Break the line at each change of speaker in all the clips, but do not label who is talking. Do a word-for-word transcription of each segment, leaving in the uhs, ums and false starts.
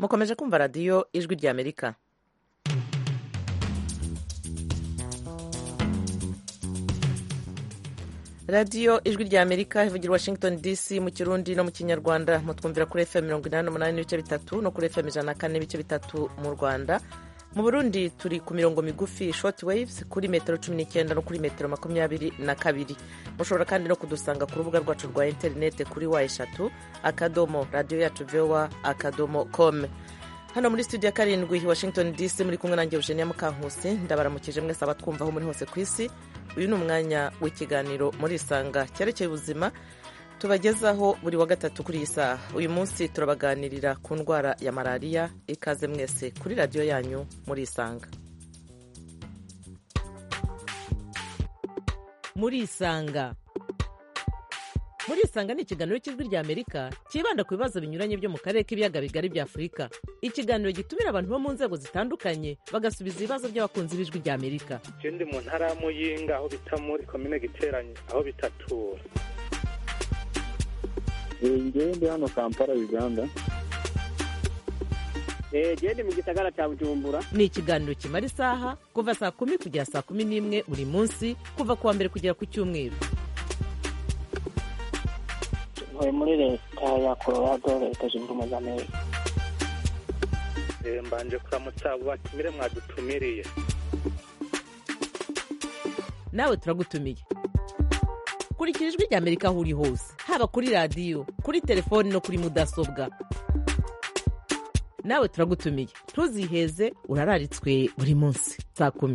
mukomeje kumva radiyo ijwi ry'Amerika. radiyo ijwi ry'Amerika ivugira Washington D C mu kirundi no mu kinyarwanda. Mutwumvira kuri F M mirongo inani n'umunani n'ibice bitatu no kuri F M ijana na kane n'ibice bitatu mu Rwanda. Mu Burundi turi ku mirongo migufi short waves kuri metero cumi n'icyenda no kuri metero makumyabiri na kabiri. Mushobora kandi no kudusanga ku rubuga rwacu rwa interinete kuri wa eshatu akadomo radiyo yacu voa akadomo com. Hano muri studio ya karindwi Washington D C muri kumwe nanjye Eugenia Mukankusi. Ndabaramukije mwese abatwumva aho muri hose ku isi. Uyu ni umwanya w'ikiganiro muri Isanga cyerekeye ubuzima tubagezaho buri wa gatatu kuri iyi saha. Uyu munsi turabaganirira ku ndwara ya malariya. Ikaze mwese kuri radiyo yanyu muri Isanga. Muri Isanga muri Isanga ni ikiganiro cy'ijwi ry'Amerika kibanda ku bibazo binyuranye byo mu karere k'ibiyaga bigari bya Afurika. Ikiganiro gitumira abantu bo mu nzego zitandukanye bagasubiza ibibazo by'abakunzi b'ijwi ry'Amerika.
Je ndi mu ntara ya Muyinga aho bita muri komine Giteranye aho bitatura.
Ngewe ndi hano Kampala Uganda.
Eh je ndi mu gisagara cya Bujumbura.
Ni ikiganiro kimara isaha kuva saa kumi kugera saa kumi n'imwe buri munsi kuva kuwa mbere kugera ku cyumweru.
Muri leta ya Colorado leta zunze ubumwe za Amerika.
Eh mbanje kuramutsa abo batumire mwadutumiriye.
Nawe turagutumiye. Kurikira ijwi ry'Amerika aho uri hose, haba kuri radiyo, kuri telefoni no kuri mudasobwa. Nawe turagutumiye. Ntuziheze urararitswe buri munsi saa kumi.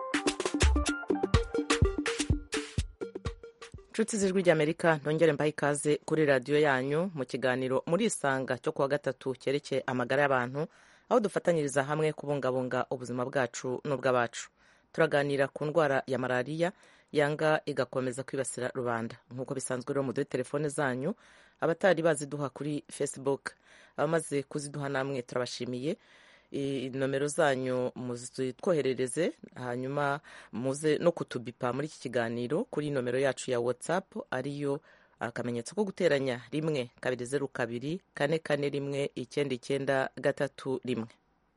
Nshuti z'ijwi ry'Amerika, ndongere mbahe ikaze kuri radiyo yanyu mu kiganiro muri Isanga cyo kuwa gatatu cyerekeye amagara y'abantu, aho dufatanyiriza hamwe kubungabunga ubuzima bwacu n'ubw'abacu. Turaganira ku ndwara ya malariya yanga igakomeza kwibasira rubanda. Nk'uko bisanzwe rero muduhe telefone zanyu, abatari baziduha kuri Facebook, abamaze kuziduha namwe turabashimiye. Nomero zanyu muzitwoherereze, hanyuma muze no kutubipa muri iki kiganiro kuri nomero yacu ya WhatsApp ariyo akamenyetso ko guteranya rimwe kabiri zeru kabiri kane kane rimwe icyenda icyenda gatatu rimwe.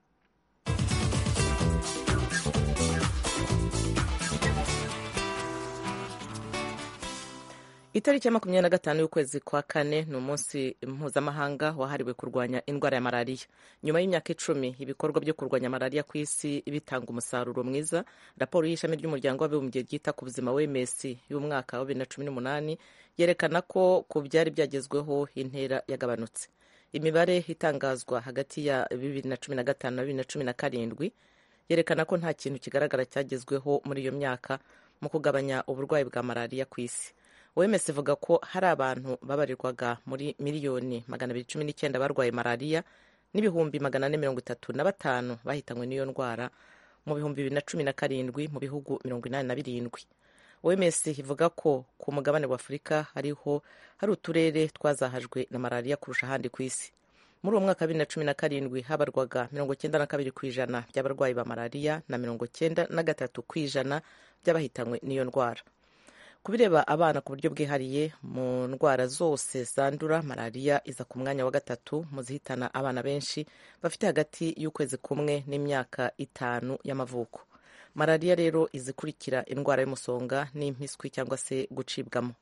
Itariki ya makumyabiri na gatanu y'ukwezi kwa kane ni umunsi mpuzamahanga wahariwe kurwanya indwara ya malariya. Nyuma y'imyaka icumi ibikorwa byo kurwanya malariya ku isi bitanga umusaruro mwiza, raporo y'ishami ry'umuryango w'abibumbye ryita ku buzima W M S y'umwaka wa bibiri na cumi n'umunani yerekana ko ku byari byagezweho intera yagabanutse. Imibare itangazwa hagati ya bibiri na cumi na gatanu na bibiri na cumi na karindwi yerekana ko nta kintu kigaragara cyagezweho muri iyo myaka mu kugabanya uburwayi bwa malariya ku isi. W M S ivuga ko hari abantu babarirwaga muri miliyoni magana abiri cumi n'icyenda barwaye malariya n'ibihumbi magana ane mirongo itatu na batanu bahitanywe n'iyo ndwara mu bihumbi bibiri na cumi na karindwi mu bihugu mirongo inani na birindwi. W M S ivuga ko ku mugabane wa Afurika hariho hari uturere twazahajwe na malariya kurusha ahandi ku isi. Muri uwo mwaka wa bibiri na cumi na karindwi habarwaga mirongo cyenda na kabiri ku ijana by'abarwayi ba malariya na mirongo cyenda na gatatu ku ijana by'abahitanywe n'iyo ndwara. Kubireba abana ku buryo bwihariye mu ndwara zose zandura, malariya iza ku mwanya wa gatatu mu zihitana abana benshi bafite hagati y'ukwezi kumwe n'imyaka itanu y'amavuko. Malariya rero izikurikira indwara y'umusonga n'impiswi cyangwa se gucibwamo.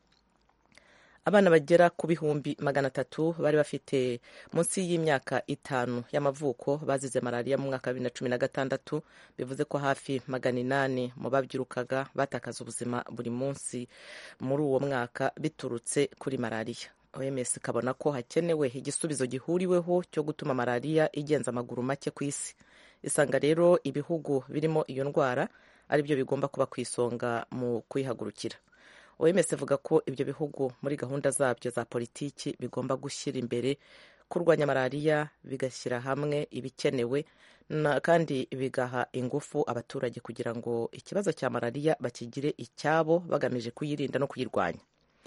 Abana bagera ku bihumbi magana atatu bari bafite munsi y'imyaka itanu y'amavuko bazize malariya mu mwaka wa bibiri na cumi na gatandatu, bivuze ko hafi magana inani mu babyirukaga batakaza ubuzima buri munsi muri uwo mwaka biturutse kuri malariya. O M S ikabona ko hakenewe igisubizo gihuriweho cyo gutuma malariya igenza amaguru make ku isi. Isanga rero ibihugu birimo iyo ndwara ari byo bigomba kuba ku isonga mu kuyihagurukira. O M S ivuga ko ibyo bihugu muri gahunda zabyo za politiki bigomba gushyira imbere kurwanya malariya, bigashyira hamwe ibikenewe kandi bigaha ingufu abaturage kugira ngo ikibazo cya malariya bakigire icyabo bagamije kuyirinda no kuyirwanya.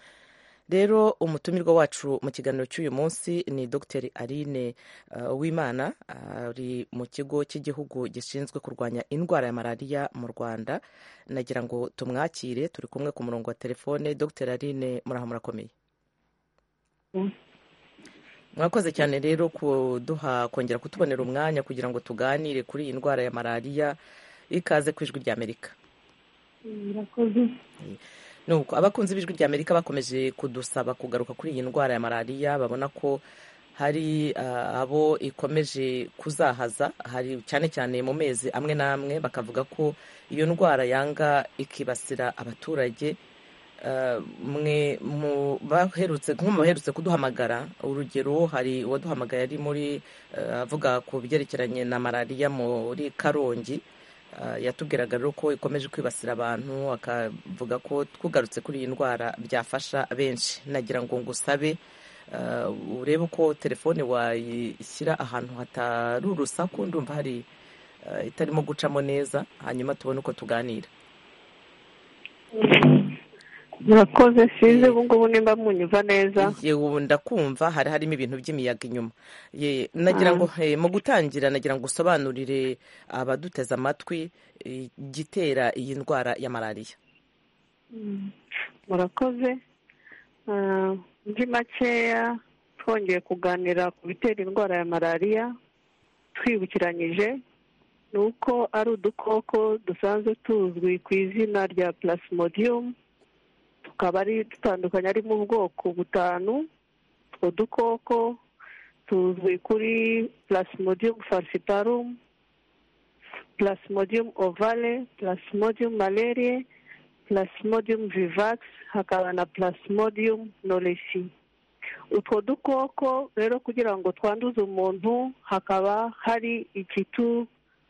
Rero umutumirwa wacu mu kiganiro cy'uyu munsi ni Dr Aline uh, Uwimana ari uh, mu kigo cy'igihugu gishinzwe kurwanya indwara ya malariya mu Rwanda. Nagira ngo tumwakire, turi kumwe ku murongo wa telefone. Dr Aline, muraho murakomeye?
Mm.
mwakoze cyane rero kuduha kongera kutubonera umwanya kugira ngo tuganire kuri iyi ndwara ya malariya. Ikaze ku ijwi ry'Amerika.
murakoze.
nuko abakunzi b'ijwi ry'Amerika bakomeje kudusaba kugaruka kuri iyi ndwara ya malariya, babona ko hari uh, abo ikomeje kuzahaza, hari cyane cyane mu mezi amwe n'amwe, bakavuga ko iyo ndwara yanga ikibasira abaturage. Uh, mwe mu baherutse nko baherutse kuduhamagara, urugero hari uwaduhamagaye ari muri uh, avuga ku byerekeranye na malariya muri Karongi. Uh, yatubwiraga rero ko ikomeje kwibasira abantu, akavuga ko twugarutse kuri iyi ndwara byafasha benshi. Nagira ngo ngusabe uh, urebe uko telefone wayishyira ahantu hatari urusaku, ndumva hari uh, itarimo gucamo neza, hanyuma tubone uko tuganira.
murakoze. sinzi ubu ngubu nimba munyumva neza.
yewe ndakumva hari harimo ibintu by'imiyaga inyuma. ye nagira ngo he, mu gutangira nagira ngo usobanurire abaduteza amatwi igitera iyi ndwara ya malariya.
murakoze. muri makeya twongeye kuganira ku bitera indwara ya malariya, twibukiranyije ni uko ari udukoko dusanzwe tuzwi ku izina rya plasmodium, tukaba ari dutandukanye, ari mu bwoko butanu. utwo dukoko tuzwi kuri plasmodium falciparum, plasmodium ovale, plasmodium malariae, plasmodium vivax, hakaba na plasmodium knowlesi. utwo dukoko rero kugira ngo twanduze umuntu, hakaba hari ikitu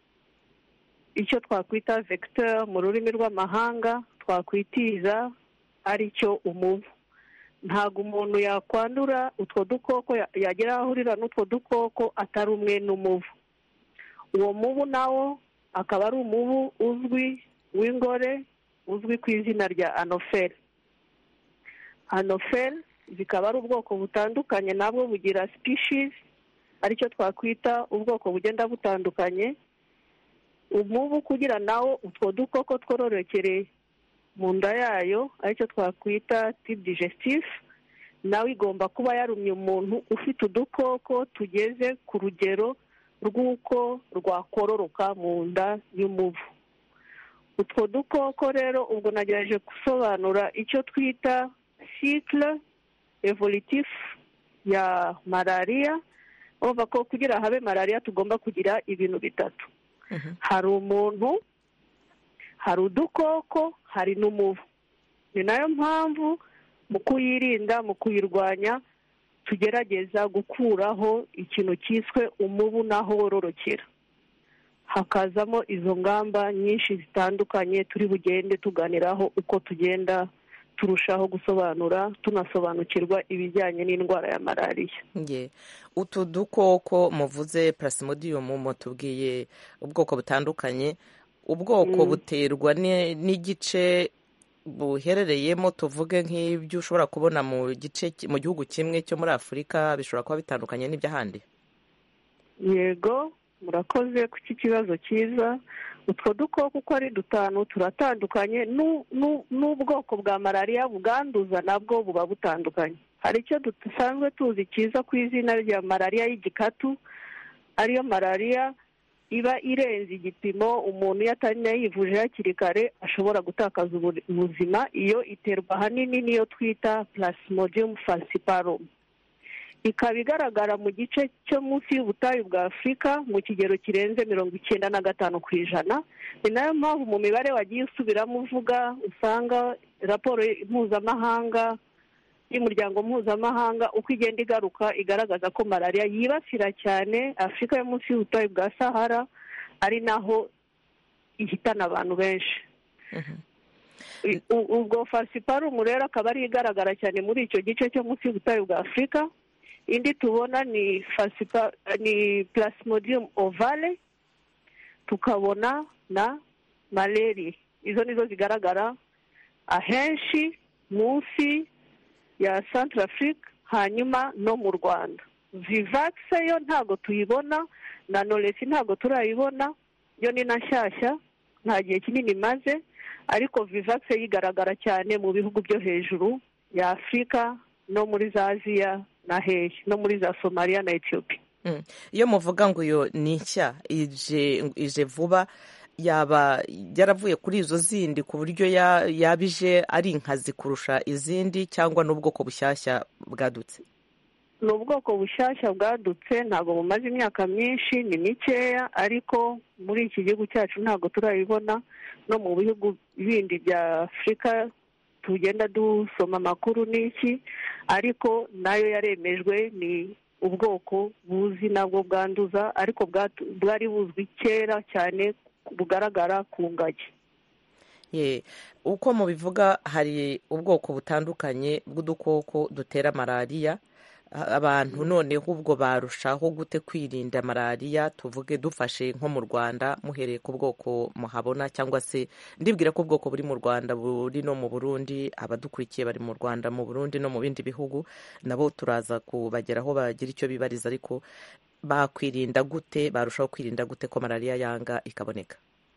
icyo twakwita vecteur mu rurimi rw'amahanga, twakwitiza ari cyo umubu. ntabwo umuntu yakwandura utwo dukoko, yagera aho ahurira n'utwo dukoko atari umwe n'umubu. uwo mubu nawo akaba ari umubu uzwi w'ingore, uzwi ku izina rya anoferi. anoferi zikaba ari ubwoko butandukanye, nabwo bugira species, aricyo twakwita ubwoko bugenda butandukanye. umubu kugira nawo utwo dukoko twororokere mu nda yayo, aricyo twakwita tube digestif, nawe igomba kuba yarumye umuntu ufite udukoko tugeze ku rugero rw'uko rwakororoka mu nda y'umubu. utwo dukoko rero, ubwo nagerageje gusobanura icyo twita cycle evolutif ya malariya. urumva ko kugira habe malariya tugomba kugira ibintu bitatu. uh-huh. hari umuntu, hari udukoko, hari n'umubu. ni nayo mpamvu mu kuyirinda, mu kuyirwanya, tugerageza gukuraho ikintu cyiswe umubu n'aho wororokera. hakazamo izo ngamba nyinshi zitandukanye turi bugende tuganiraho uko tugenda turushaho gusobanura, tunasobanukirwa ibijyanye n'indwara ya malariya.
Nge utu dukoko muvuze plasmodium, mutubwiye ubwoko butandukanye. ubwoko buterwa n'igice buherereyemo, tuvuge nk'ibyo ushobora kubona mu gice mu gihugu kimwe cyo muri Afurika bishobora kuba bitandukanye n'iby'ahandi.
Yego, murakoze ku iki kibazo cyiza. utwo dukoko uko ari dutanu turatandukanye, n'ubwoko bwa malariya bwanduza nabwo buba butandukanye. hari icyo dusanzwe tuzi cyiza ku izina rya malariya y'igikatu, ariyo malariya iba irenze igipimo, umuntu iyo atari yivuje hakiri kare ashobora gutakaza ubuzima. iyo iterwa ahanini niyo twita plasmodium falciparum. ikaba igaragara mu gice cyo munsi y'ubutayu bwa Afurika mu kigero kirenze mirongo icyenda na gatanu ku ijana. ni nayo mpamvu mu mibare wagiye usubiramo uvuga, usanga raporo mpuzamahanga y'umuryango mpuzamahanga uko igenda igaruka igaragaza ko malariya yibasira cyane Afurika yo munsi y'ubutayu bwa Sahara, ari naho ihitana abantu benshi. uh-huh. ubwo falciparum rero akaba ari igaragara cyane muri icyo gice cyo munsi y'ubutayu bwa Afurika. indi tubona ni falcipa ni plasmodium ovale, tukabona na malaria. izo nizo zigaragara ahenshi munsi ya Centrafrique, hanyuma no mu Rwanda. Vivax yo ntago tuyibona, na knowlesi ntago turayibona, yo ni na nshyashya, nta gihe kinini maze, ariko Vivax yigaragara cyane mu bihugu byo hejuru ya Afurika no muri za Aziya na hehe no muri za somaliya na etiyopiya.
iyo muvuga ngo iyo ni nshya ije vuba, yaba yaravuye kuri izo zindi ku buryo yaba ije ari inkazi kurusha izindi, cyangwa n'ubwoko bushyashya bwadutse?
ni ubwoko bushyashya bwadutse, ntabwo bumaze imyaka myinshi, ni mikeya, ariko muri iki gihugu cyacu ntabwo turabibona. no mu bihugu bindi bya afurika tugenda dusoma amakuru n'iki, ariko nayo yaremejwe. ni ubwoko buzi nabwo bwanduza, ariko bwari buzwi kera cyane, bugaragara ku ngagi.
ye uko mubivuga, hari ubwoko butandukanye bw'udukoko dutera malariya. abantu noneho ubwo barushaho gute kwirinda malariya? tuvuge dufashe nko mu Rwanda, muhereye ku bwoko muhabona, cyangwa se ndibwira ko ubwoko buri mu Rwanda buri no mu Burundi, abadukurikiye bari mu Rwanda, mu Burundi no mu bindi bihugu, nabo turaza kubageraho bagira icyo bibariza. ariko bakwirinda gute, barushaho kwirinda gute ko malariya yanga ikaboneka?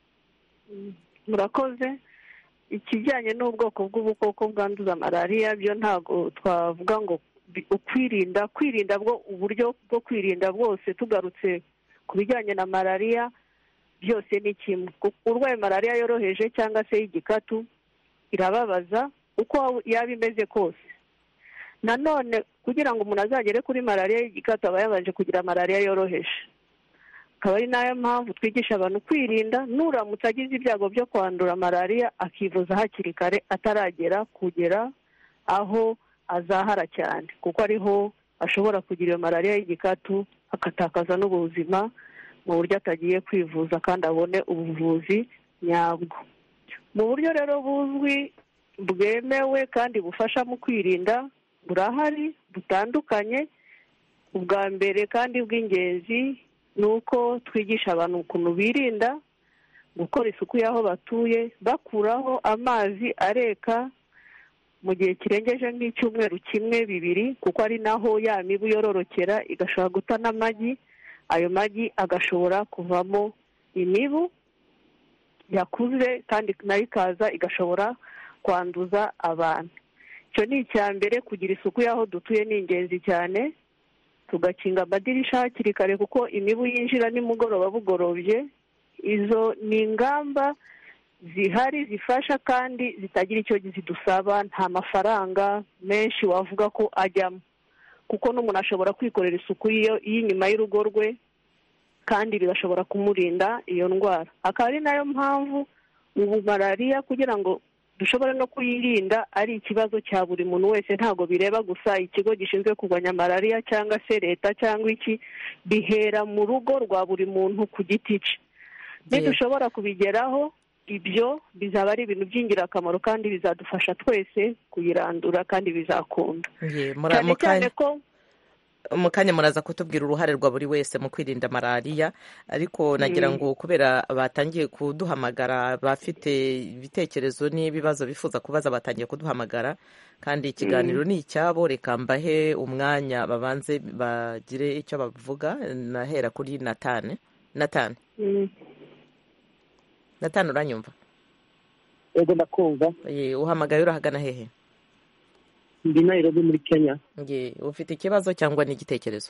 murakoze. ikijyanye n'ubwoko bw'ubukoko bwanduza malariya byo ntabwo twavuga ngo ukwirinda kwirinda bwo uburyo bwo kwirinda bwose. tugarutse ku bijyanye na malariya, byose ni kimwe. urwaye malariya yoroheje cyangwa se y'igikatu irababaza uko yaba imeze kose. nanone kugira ngo umuntu azagere kuri malariya y'igikatu aba yabanje kugira malariya yoroheje. akaba ari nayo mpamvu twigisha abantu kwirinda. nuramutse agize ibyago byo kwandura malariya, akivuza hakiri kare, ataragera kugera aho azahara cyane, kuko ariho ashobora kugira iyo malariya y'igikatu agatakaza n'ubuzima mu buryo atagiye kwivuza kandi abone ubuvuzi nyabwo. mu buryo rero buzwi, bwemewe kandi bufasha mu kwirinda, burahari butandukanye. ubwa mbere kandi bw'ingenzi ni uko twigisha abantu ukuntu birinda, gukora isuku y'aho batuye, bakuraho amazi areka mu gihe kirengeje nk'icyumweru kimwe bibiri, kuko ari naho ya mibu yororokera igashobora guta n'amagi. ayo magi agashobora kuvamo imibu yakuze, kandi nayo ikaza igashobora kwanduza abantu. icyo ni icya mbere. kugira isuku y'aho dutuye ni ingenzi cyane. tugakinga amadirisha hakiri kare, kuko imibu yinjira nimugoroba bugorobye. izo ni ingamba zihari zifasha kandi zitagira icyo zidusaba. nta mafaranga menshi wavuga ko ajyamo, kuko n'umuntu ashobora kwikorera isuku y'inyuma y'urugo rwe, kandi bigashobora kumurinda iyo ndwara. akaba ari nayo mpamvu ubu malariya, kugira ngo dushobore no kuyirinda, ari ikibazo cya buri muntu wese. ntabwo bireba gusa ikigo gishinzwe kurwanya malariya cyangwa se leta cyangwa iki, bihera mu rugo rwa buri muntu ku giti cye. nidushobora kubigeraho, ibyo bizaba ari ibintu by'ingirakamaro kandi bizadufasha twese kuyirandura, kandi bizakunda. cyane cyane ko
mu kanya muraza kutubwira uruhare rwa buri wese mu kwirinda malariya, ariko nagira ngo kubera batangiye kuduhamagara, bafite ibitekerezo n'ibibazo bifuza kubaza, batangiye kuduhamagara, kandi ikiganiro ni icyabo. reka mbahe umwanya babanze bagire icyo bavuga. nahera kuri Natane. Natane Natane, uranyumva?
yego ndakumva.
uhamagaye urahagana hehe?
ndi Nairobi muri Kenya.
ufite ikibazo cyangwa n'igitekerezo?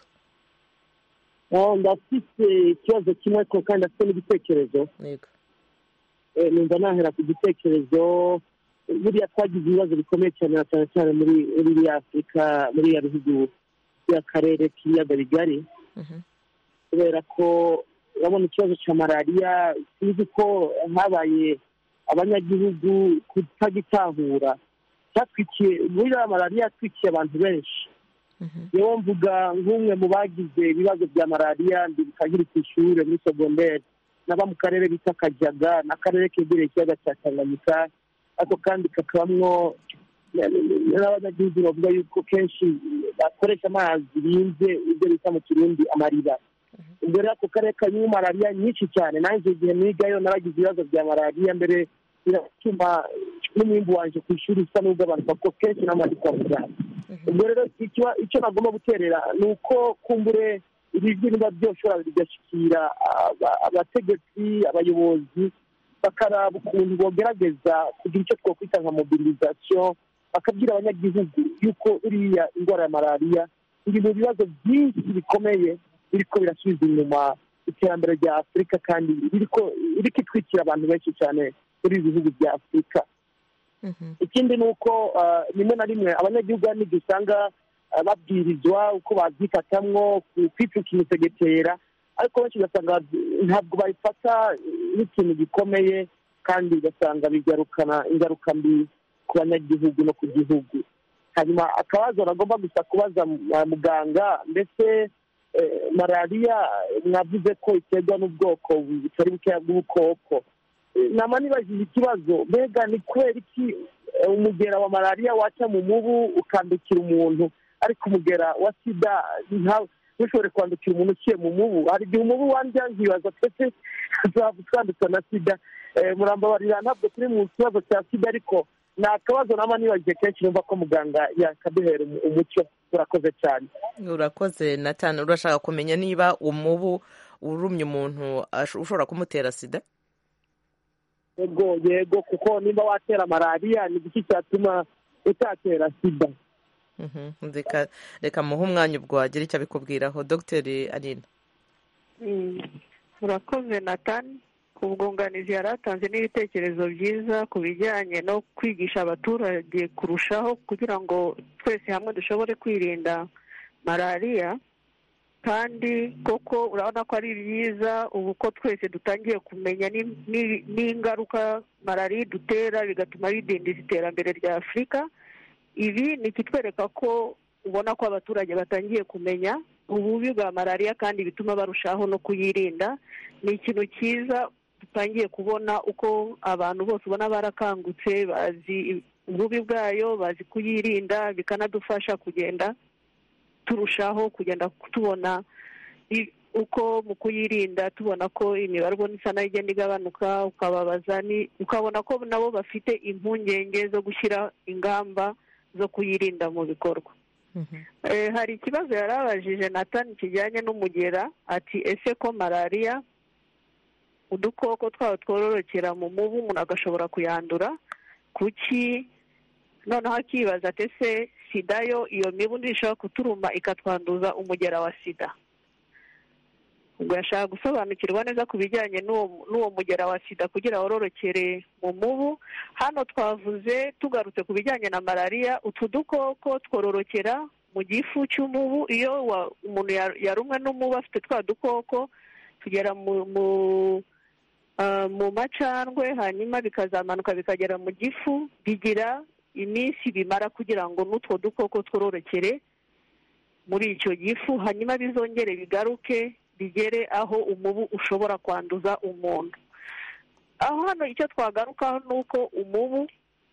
ndafite ikibazo kimwe ariko kandi afite n'igitekerezo.
yego.
numva nahera ku gitekerezo. buriya twagize ibibazo bikomeye cyane cyane cyane muri muri Afurika, muri ya bihugu by'akarere k'ibiyaga bigari, kubera ko urabona ikibazo cya malariya, sinzi ko habaye abanyagihugu kutagitahura. cyatwikiye muri ya malariya, yatwikiye abantu benshi. niyo mvuga nk'umwe mu bagize ibibazo bya malariya, ndi bikagira ku ishuri muri segonderi, naba mu karere bita Kajaga, n'akarere kegereye ikiyaga cya Tanganyika. ariko kandi kakabamwo n'abanyagihugu bavuga yuko kenshi bakoresha amazi binze, ibyo bita mu Kirundi amariba. ubwo rero ako karere karimo malariya nyinshi cyane. nanjye igihe nigayo naragize ibibazo bya malariya, mbere biratuma n'umwimbu wanje ku ishuri usa n'ugabanuka, kuko kenshi n'amazi kwa muganga. ubwo rero icyo nagomba guterera ni uko kumbure ibijwi niba byoshobora bigashyikira abategetsi, abayobozi, bakaraba ukuntu bogerageza kugira icyo twakwita nka mobilisation, bakabwira abanyagihugu yuko uriya indwara ya malariya iri mu bibazo byinshi bikomeye biriko birasubiza inyuma iterambere rya afurika kandi biriko iriko itwikira abantu benshi cyane muri ibi bihugu bya afurika. Ikindi ni uko rimwe na rimwe abanyagihugu n'igihe usanga babwirizwa uko babyifatamwo kwipfuka imisegetera, ariko benshi ugasanga ntabwo babifata nk'ikintu gikomeye kandi ugasanga bigarukana ingaruka mbi ku banyagihugu no ku gihugu. Hanyuma akabazo nagomba gusa kubaza muganga, mbese malariya mwavuze ko iterwa n'ubwoko butari bukeya bw'ubukoko. nama nibajije ikibazo, mbega ni kubera iki umugera wa malariya waca mu mubu ukandukira umuntu, ariko umugera wa sida ntushobore kwandukira umuntu uciye mu mubu? Hari igihe umubu wandya nkibaza twese twandutse na sida. Murambabarira ntabwo turi mu kibazo cya sida, ariko ni akabazo nama nibajije kenshi numva ko muganga yakaduhera umucyo. Urakoze cyane.
Urakoze Nathan. Urashaka kumenya niba umubu urumye umuntu ushobora kumutera sida?
Yego yego, kuko nimba watera malariya ni iki cyatuma utatera sida?
Reka reka muhe umwanya ubwo wagira icyo abikubwiraho. Dogiteri Aline.
Urakoze Nathan ku bwunganizi yari atanze n'ibitekerezo byiza ku bijyanye no kwigisha abaturage kurushaho kugira ngo twese hamwe dushobore kwirinda malariya. Kandi koko urabona ko ari byiza ubu ko twese dutangiye kumenya n'ingaruka malariya idutera, bigatuma bidindiza iterambere rya Afurika. Ibi ni ikitwereka ko ubona ko abaturage batangiye kumenya ububi bwa malariya kandi bituma barushaho no kuyirinda. Ni ikintu cyiza dutangiye kubona uko abantu bose ubona barakangutse, bazi ububi bwayo, bazi kuyirinda, bikanadufasha kugenda turushaho kugenda tubona uko mu kuyirinda tubona ko imibare isa nayo igenda igabanuka, ukababaza ni ukabona ko nabo bafite impungenge zo gushyira ingamba zo kuyirinda mu bikorwa. Hari ikibazo yari abajije Nathan kijyanye n'umugera, ati ese ko malariya udukoko twaho twororokera mu mubu umuntu agashobora kuyandura, kuki noneho akibaza ati ese sida yo iyo mibu ndishobora kuturuma ikatwanduza umugera wa sida? Ubwo yashaka gusobanukirwa neza ku bijyanye n'uwo mugera wa sida kugira wororokere mu mubu. Hano twavuze tugarutse ku bijyanye na malariya, utu dukoko twororokera mu gifu cy'umubu. Iyo umuntu yarumwe n'umubu afite twa dukoko tugera mu mu macandwe, hanyuma bikazamanuka bikagera mu gifu, bigira iminsi bimara kugira ngo n'utwo dukoko twororokere muri icyo gifu, hanyuma bizongere bigaruke bigere aho umubu ushobora kwanduza umuntu. Aho hano icyo twagarukaho ni uko umubu,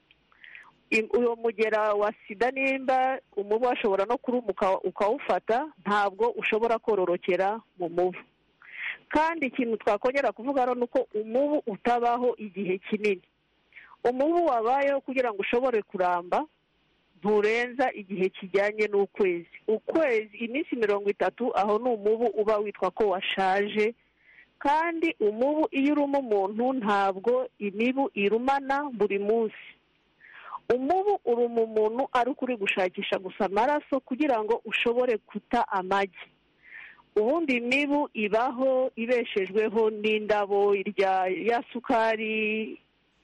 uwo mugera wa sida, nimba umubu ashobora no kurumuka ukawufata, ntabwo ushobora kororokera mu mubu. Kandi ikintu twakongera kuvuga ni uko umubu utabaho igihe kinini. Umubu wabayeho kugira ngo ushobore kuramba nturenza igihe kijyanye n'ukwezi. Ukwezi, iminsi mirongo itatu, aho ni umubu uba witwa ko washaje. Kandi umubu iyo uruma umuntu ntabwo imibu irumana buri munsi. Umubu uruma umuntu ari uko uri gushakisha gusa amaraso kugira ngo ushobore guta amagi. Ubundi imibu ibaho ibeshejweho n'indabo, irya ya sukari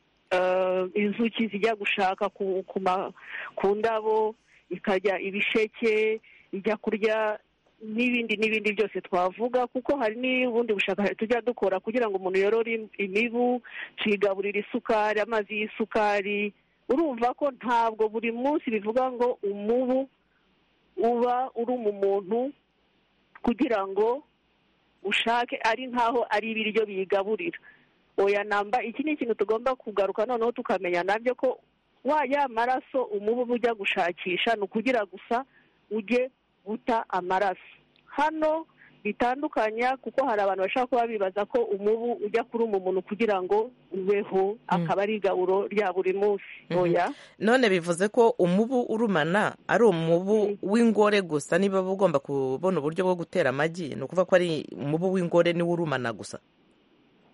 inzuki zijya gushaka ku ndabo, ikajya ibisheke, ijya kurya n'ibindi n'ibindi byose twavuga, kuko hari n'ubundi bushakashatsi tujya dukora kugira ngo umuntu yorore imibu, tuyigaburira isukari, amazi y'isukari. Urumva ko ntabwo buri munsi bivuga ngo umubu uba uruma umuntu kugira ngo ushake ari nkaho ari ibiryo biyigaburira. Oya namba, iki ni ikintu tugomba kugaruka noneho tukamenya nabyo ko wa ya maraso umubu ujya gushakisha ni ukugira gusa ujye guta amaraso. Hano bitandukanya, kuko hari abantu bashaka kuba bibaza ko umubu ujya kuruma umuntu kugira ngo ubeho, akaba ari igaburo rya buri munsi. Oya.
None bivuze ko umubu urumana ari umubu w'ingore gusa, niba ugomba kubona uburyo bwo gutera amagi, ni ukuvuga ko ari umubu w'ingore niwe urumana gusa?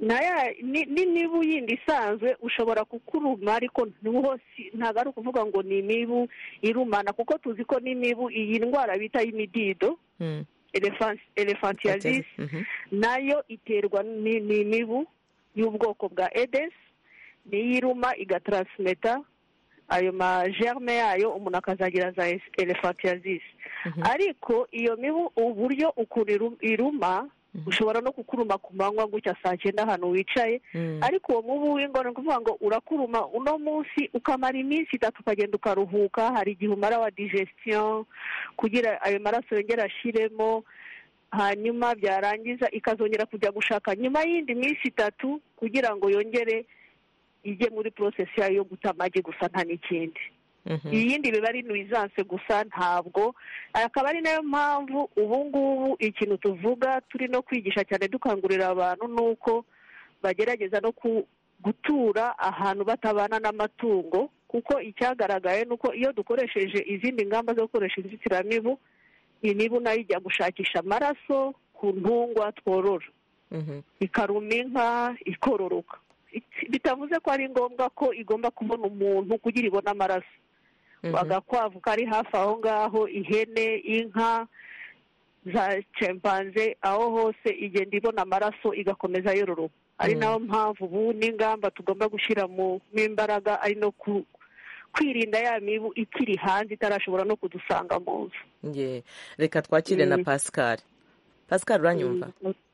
n'imibu yindi isanzwe ushobora kukuruma ariko ntabwo ari ukuvuga ngo ni imibu irumana kuko tuzi ko n'imibu iyi ndwara bita y'imidido elephantiasis nayo iterwa n'imibu y'ubwoko bwa Aedes niyo iruma igatransmeta ayo magerme yayo umuntu akazagira za elephantiasis ariko iyo mibu uburyo ukuntu iruma ushobora no kukuruma ku manywa gutya saa cyenda ahantu wicaye ariko uwo mubu w'ingona ni ukuvuga ngo urakuruma uno munsi ukamara iminsi itatu ukagenda ukaruhuka hari igihe umara wa digestion kugira ayo maraso yongera ashiremo hanyuma byarangiza ikazongera kujya gushaka nyuma y'indi minsi itatu kugira ngo yongere ijye muri process yayo yo guta amagi gusa nta n'ikindi iyindi biba ari nuisance gusa ntabwo akaba ari nayo mpamvu ubu ngubu ikintu tuvuga turi no kwigisha cyane dukangurira abantu nuko bagerageza no gutura ahantu batabana n'amatungo kuko icyagaragaye nuko iyo dukoresheje izindi ngamba zo gukoresha inzitiramibu imibu nayo ijya gushakisha amaraso ku ntungwa tworora ikaruma inka ikororoka bitavuze ko ari ngombwa ko igomba kubona umuntu kugira ibone amaraso agakwavu kari hafi aho ngaho ihene inka za chimpanze aho hose igenda ibona amaraso igakomeza yororoka ari nayo mpamvu ubu n'ingamba tugomba gushyira mu imbaraga ari no kwirinda ya mibu ikiri hanze itarashobora no kudusanga mu nzu.
Reka twakire na Pascal. Pascal uranyumva?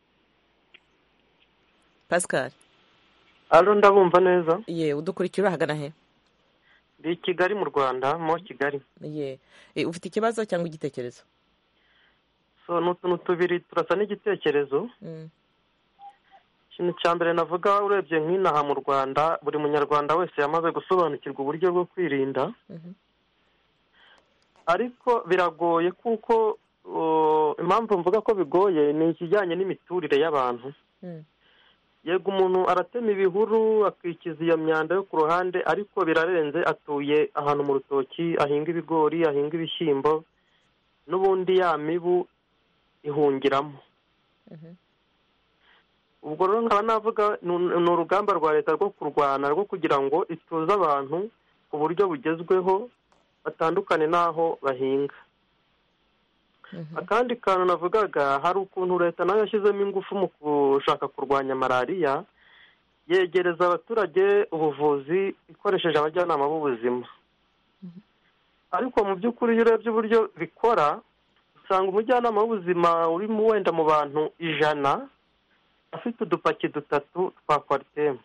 Pascal
alo ndabumva neza.
Ye udukurikira urahagana he?
Ndi Kigali mu Rwanda mo Kigali.
Ye e, ufite ikibazo cyangwa igitekerezo?
So n'utuntu tubiri turasa n'igitekerezo. Mm. Ikintu cya mbere navuga urebye nk'inaha mu Rwanda buri munyarwanda wese yamaze gusobanukirwa uburyo bwo kwirinda. Mm-hmm. Ariko biragoye kuko impamvu mvuga ko bigoye ni ikijyanye n'imiturire y'abantu. Mm. Yego umuntu aratema ibihuru akikiza iyo myanda yo ku ruhande ariko birarenze atuye ahantu mu rutoki ahinga ibigori ahinga ibishyimbo n'ubundi ya mibu ihungiramo. Uh-huh. Ubwo rero nkaba navuga ni urugamba rwa leta rwo kurwana rwo kugira ngo ituze abantu ku buryo bugezweho batandukane n'aho bahinga. Akandi kantu navugaga hari ukuntu leta nayo yashyizemo ingufu mu gushaka kurwanya malariya yegereza abaturage ubuvuzi ikoresheje abajyanama b'ubuzima. Ariko mu by'ukuri iyo urebye uburyo bikora usanga umujyanama w'ubuzima uri mu wenda mu bantu ijana afite udupaki dutatu twa kwaritemu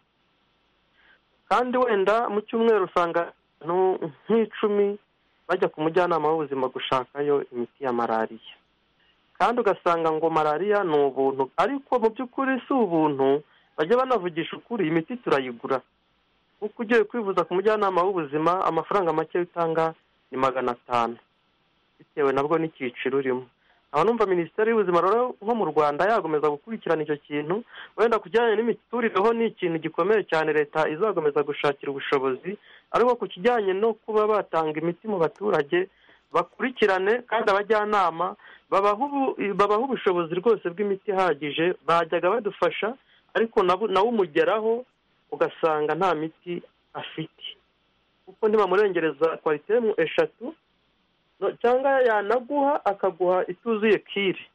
kandi wenda mu cyumweru usanga nk'icumi bajya ku mujyanama w'ubuzima gushakayo imiti ya malariya kandi ugasanga ngo malariya ni ubuntu ariko mu by'ukuri si ubuntu bajya banavugisha ukuri imiti turayigura kuko ugiye kwivuza ku mujyanama w'ubuzima amafaranga make utanga ni magana atanu bitewe nabwo n'icyiciro urimo. Aba numva minisiteri y'ubuzima rero nko mu Rwanda yagomeza gukurikirana icyo kintu wenda kujyanye n'imiturire ni ikintu gikomeye cyane leta izagomeza gushakira ubushobozi ariko ku kijyanye no kuba batanga imiti mu baturage bakurikirane kandi abajyanama babaho ubushobozi rwose bw'imiti ihagije bajyaga badufasha ariko nawe umugeraho ugasanga nta miti afite kuko ntibamurengereza kwaritemu eshatu cyangwa yanaguha akaguha ituzuye kiri.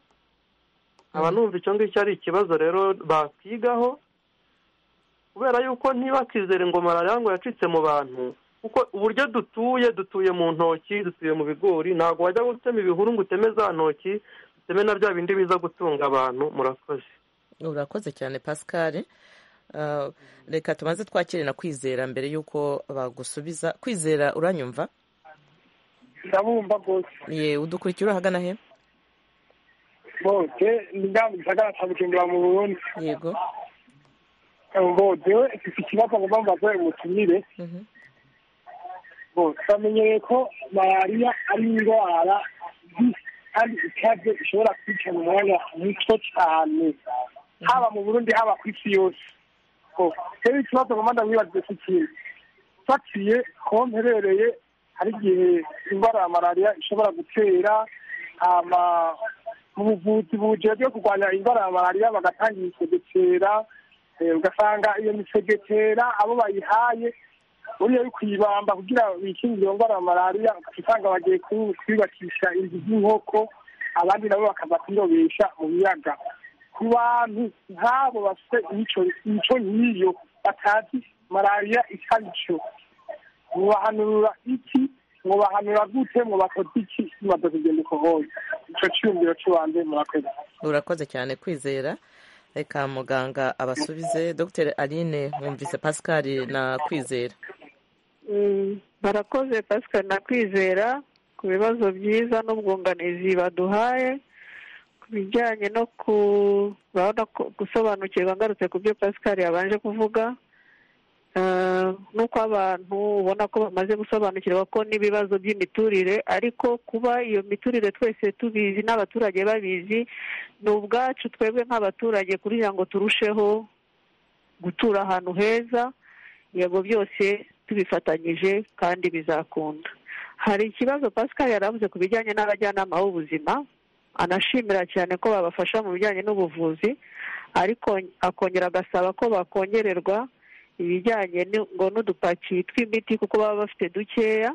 Aba numva icyo ngicyo ari ikibazo rero bakigaho kubera yuko ntibakizere ngo malariya ngo yacitse mu bantu kuko uburyo dutuye dutuye mu ntoki dutuye mu bigori ntabwo wajya gutema ibihuru ngo uteme za ntoki uteme na bya bindi biza gutunga abantu. Murakoze.
Urakoze cyane Pascal. Uh, reka tumaze twakire na Kwizera mbere yuko bagusubiza. Kwizera uranyumva?
Ndabumva rwose.
Ye udukurikira urahagana he?
Bose ndamwe gisagara cy'Ubujumbura mu Burundi.
Yego.
Ngo dewe iki kibazo ngo bambaze umutumire. Mhm. Bo twamenyeye ko malariya ari indwara kandi ikaze ishobora kwica mu mwanya muto cyane haba mu Burundi haba ku isi yose. Ko rero ikibazo ngo ndamwibaze ikintu fatiye ko mperereye hari igihe indwara ya malariya ishobora gutera ama mu buvuzi bujejwe kurwanya indwara ya malariya bagatangira gutera ugasanga iyo misegetera abo bayihaye buriya yo kuyibamba kugira bikingire iyo ndwara ya malariya ugasanga bagiye kwiyubakisha inzu z'inkoko abandi nabo bakaza kwirobesha mu biyaga ku bantu nk'abo bafite imico nk'iyo batazi malariya icyo ari cyo mubahanurira iki mubahanura gute mubakoze iki bimaze kugenda uko hose icyo cyiyumviro cy'ubanze murakoze.
urakoze cyane Kwizera. reka muganga abasubize. Dr Aline mwumvise Pascal na Kwizera.
barakoze Pascal na Kwizera ku bibazo byiza n'ubwunganizi baduhaye ku bijyanye no gusobanukirwa ngarutse ku byo Pascal yabanje kuvuga nuko abantu ubona ko bamaze gusobanukirwa ko n'ibibazo by'imiturire ariko kuba iyo miturire twese tubizi n'abaturage babizi ni ubwacu twebwe nk'abaturage kugira ngo turusheho gutura ahantu heza yego byose tubifatanyije kandi bizakunda. hari ikibazo Pascal yaravuze ku bijyanye n'abajyanama b'ubuzima anashimira cyane ko babafasha mu bijyanye n'ubuvuzi ariko akongera agasaba ko bakongererwa ibijyanye ngo n'udupaki tw'imiti kuko baba bafite dukeya.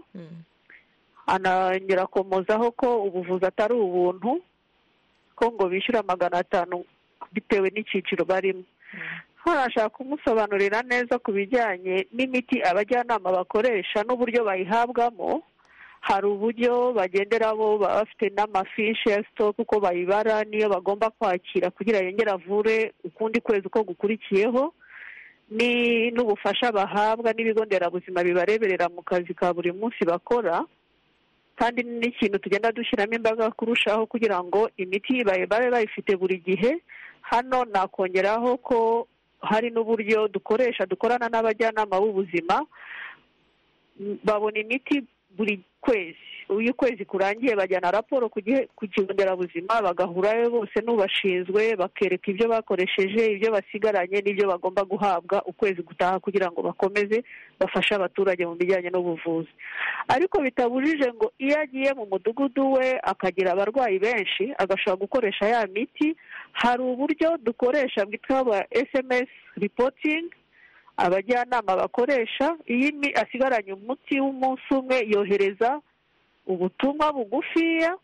anongera akomozaho ko ubuvuzi atari ubuntu ko ngo bishyura magana atanu bitewe n'icyiciro barimo. harashaka kumusobanurira neza ku bijyanye n'imiti abajyanama bakoresha n'uburyo bayihabwamo. hari uburyo bagenderamo baba bafite n'amafishi ya sitoke uko bayibara niyo bagomba kwakira kugira yongere avure ukundi kwezi uko gukurikiyeho ni n'ubufasha bahabwa n'ibigo nderabuzima bibareberera mu kazi ka buri munsi bakora kandi n'ikintu tugenda dushyiramo imbaraga kurushaho kugira ngo imiti babe bayifite buri gihe. hano nakongeraho ko hari n'uburyo dukoresha dukorana n'abajyanama b'ubuzima babona imiti buri kwezi. iyo ukwezi kurangiye bajyana raporo ku kigo nderabuzima bagahurayo bose n'ubashinzwe bakereka ibyo bakoresheje ibyo basigaranye n'ibyo bagomba guhabwa ukwezi gutaha kugira ngo bakomeze bafashe abaturage mu bijyanye n'ubuvuzi. ariko bitabujije ngo iyo agiye mu mudugudu we akagira abarwayi benshi agashobora gukoresha ya miti. hari uburyo dukoresha bwitwa S M S reporting abajyanama bakoresha. iyo asigaranye umuti w'umunsi umwe yohereza ubutumwa bugufiya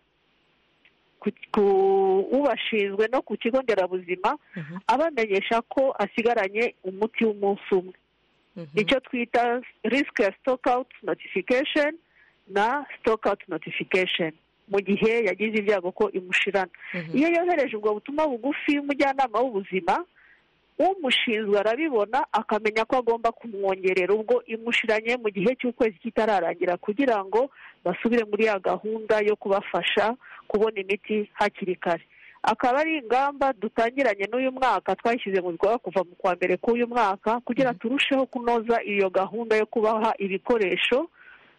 ku ubashinzwe no ku kigo nderabuzima abamenyesha ko asigaranye umuti w'umunsi umwe. icyo twita risk ya stock out notification na stock out notification mu gihe yagize ibyago ko imushirana. iyo yohereje ubwo butumwa bugufi umujyanama w'ubuzima umushinzwe arabibona akamenya ko agomba kumwongerera ubwo imushiranye mu gihe cy'ukwezi kitararangira kugira ngo basubire muri ya gahunda yo kubafasha kubona imiti hakiri kare. akaba ari ingamba dutangiranye n'uyu mwaka twashyize mu bikorwa kuva mu kwa mbere k'uyu mwaka kugira turusheho kunoza iyo gahunda yo kubaha ibikoresho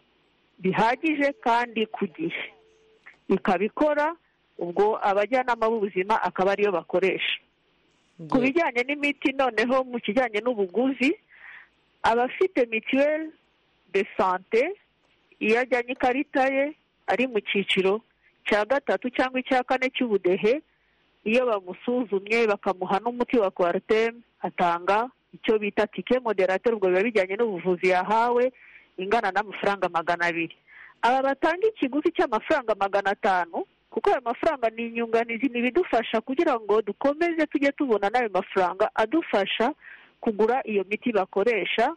bihagije kandi ku gihe. ikabikora ubwo abajyanama b'ubuzima akaba ariyo bakoresha. ku bijyanye n'imiti noneho mu kijyanye n'ubuguzi abafite mituweli de sante iyo ajyanye ikarita ye ari mu cyiciro cya gatatu cyangwa icya kane cy'ubudehe iyo bamusuzumye bakamuha n'umuti wa kwariteme atanga icyo bita tike moderateur ubwo biba bijyanye n'ubuvuzi yahawe ingana n'amafaranga magana abiri. aba batanga ikiguzi cy'amafaranga magana atanu kuko ayo mafaranga ni inyunganizi ni ibidufasha kugira ngo dukomeze tujye tubona n'ayo mafaranga adufasha kugura iyo miti bakoresha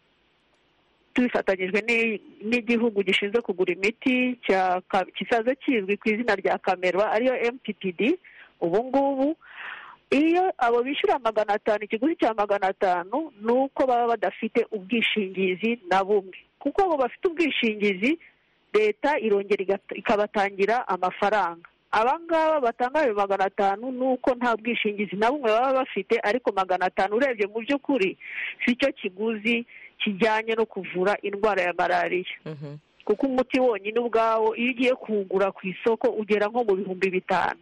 tubifatanyijwe n'igihugu gishinzwe kugura imiti kisaze kizwi ku izina rya Kamerwa ariyo M P P D. ubu ngubu iyo abo bishyura magana atanu ikiguzi cya magana atanu ni uko baba badafite ubwishingizi na bumwe kuko abo bafite ubwishingizi leta irongera ikabatangira amafaranga. abangaba batanga ayo magana atanu ni uko nta bwishingizi na bumwe baba bafite ariko magana atanu urebye mu by'ukuri si cyo kiguzi kijyanye no kuvura indwara ya malariya kuko umuti wonyine ubwawo iyo ugiye kuwugura ku isoko ugera nko mu bihumbi bitanu.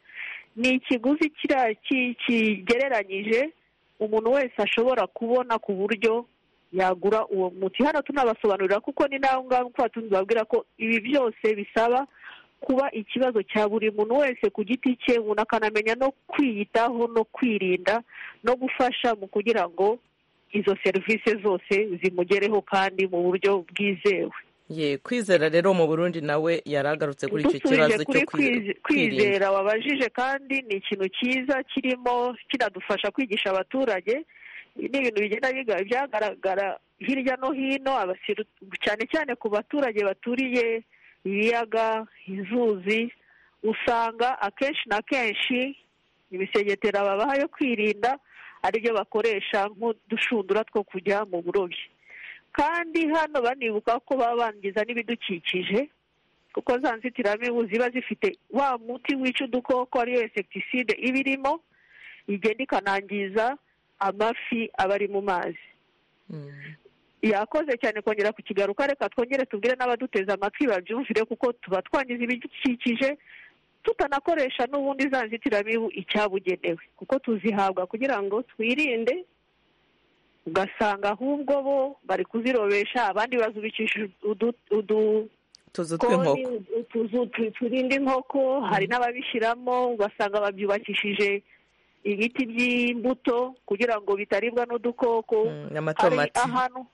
ni ikiguzi kigereranyije umuntu wese ashobora kubona ku buryo yagura uwo muti. hano tunabasobanurira kuko ni nawe ngaho kuba tubabwira ko ibi byose bisaba kuba ikibazo cya buri muntu wese ku giti cye, umuntu akanamenya no kwiyitaho no kwirinda no gufasha mu kugira ngo izo serivisi zose zimugereho kandi mu buryo bwizewe.
ye kwizera rero mu Burundi nawe yaragarutse kuri icyo kibazo cyo
kwizera wabajije, kandi ni ikintu cyiza kirimo kinadufasha kwigisha abaturage. Ni ibintu bigenda byagaragara hirya no hino, cyane cyane ku baturage baturiye ibiyaga, inzuzi, usanga akenshi na kenshi ibisegetera babaha yo kwirinda aribyo bakoresha nk'udushundura two kujya mu burobyi. Kandi hano banibuka ko baba bangiza n'ibidukikije, kuko za nzitiramibu ziba zifite wa muti wica udukoko ariyo insecticide iba irimo, igenda ikanangiza amafi aba ari mu mazi. Yakoze cyane kongera kukigaruka, reka twongere tubwire n'abaduteze amatwi babyumvire, kuko tuba twangiza ibidukikije tutanakoresha n'ubundi za nzitiramibu icyabugenewe, kuko tuzihabwa kugira ngo twirinde, ugasanga ahubwo bo bari kuzirobesha, abandi bazubikishije
utuzu tw'inkoko,
utuzu turinda inkoko. Hari n'ababishyiramo ugasanga babyubakishije ibiti by'imbuto kugira ngo bitaribwa n'udukoko. Hari ahantu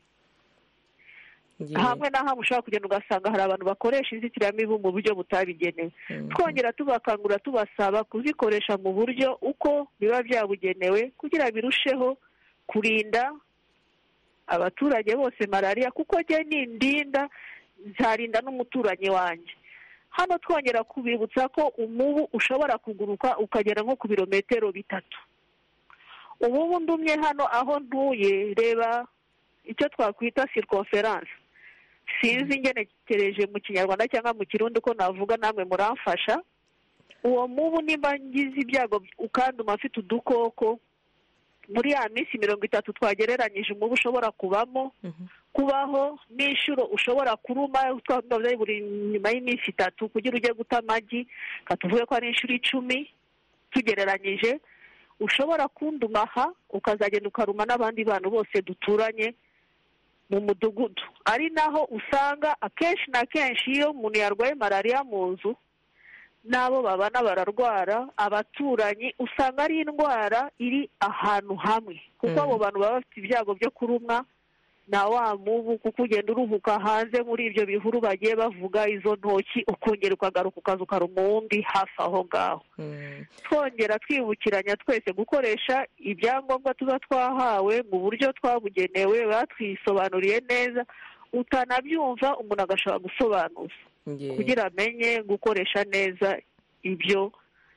hamwe na hamwe ushobora kugenda ugasanga hari abantu bakoresha inzitiramibu mu buryo butabigenewe. Twongera tubakangurira tubasaba kuzikoresha mu buryo uko biba byabugenewe kugira birusheho kurinda abaturage bose malariya, kuko njye nindinda nzarinda n'umuturanyi wanjye. Hano twongera kubibutsa ko umubu ushobora kuguruka ukagera nko ku birometero bitatu. Umubu ndumye hano aho ntuye, reba icyo twakwita circonference, sinzi ngenekereje mu kinyarwanda cyangwa mu kirundi ko navuga, namwe muramfasha. Uwo mubu nimba ngize ibyago ukanduma afite udukoko, muri ya minsi mirongo itatu twagereranyije umubu ushobora kubamo kubaho n'inshuro ushobora kuruma buri nyuma y'iminsi itatu kugira ujye guta amagi, katuvuge ko ari inshuro icumi tugereranyije, ushobora kunduma aha ukazagenda ukaruma n'abandi bantu bose duturanye mu mudugudu. Ari naho usanga akenshi na kenshi iyo umuntu yarwaye malariya mu nzu, n'abo babana bararwara, abaturanyi, usanga ari indwara iri ahantu hamwe, kuko abo bantu baba bafite ibyago byo kurumwa na wa mubu, kuko ugenda uruhuka hanze muri ibyo bihuru bagiye bavuga, izo ntoki, ukongera ukagaruka ukaza ukaruma uwundi hafi aho ngaho. Twongera twibukiranya twese gukoresha ibyangombwa tuba twahawe mu buryo twabugenewe, batwisobanuriye neza, utanabyumva umuntu agashobora gusobanuza kugira amenye gukoresha neza ibyo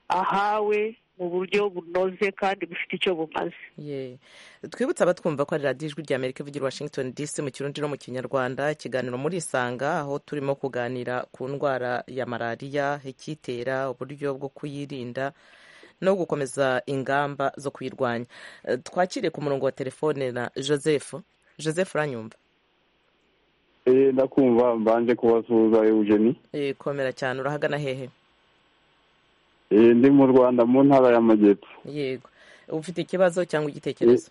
ahawe mu buryo bunoze kandi bufite icyo bumaze.
Twibutse abatwumva ko ari radiyo ijwi rya Amerika ivugira Washington D C mu kirundi no mu kinyarwanda, ikiganiro muri Isanga, aho turimo kuganira ku ndwara ya malariya, ikitera, uburyo bwo kuyirinda no gukomeza ingamba zo kuyirwanya. Twakiriye ku murongo wa telefone na Joseph. Joseph, uranyumva?
Eh, ndakumva. Mbanje kubasuhuza Eugenie.
Eh, komera cyane. Urahagana hehe?
Eh, ndi mu Rwanda mu ntara y'Amajyepfo.
Yego. Ufite ikibazo cyangwa igitekerezo?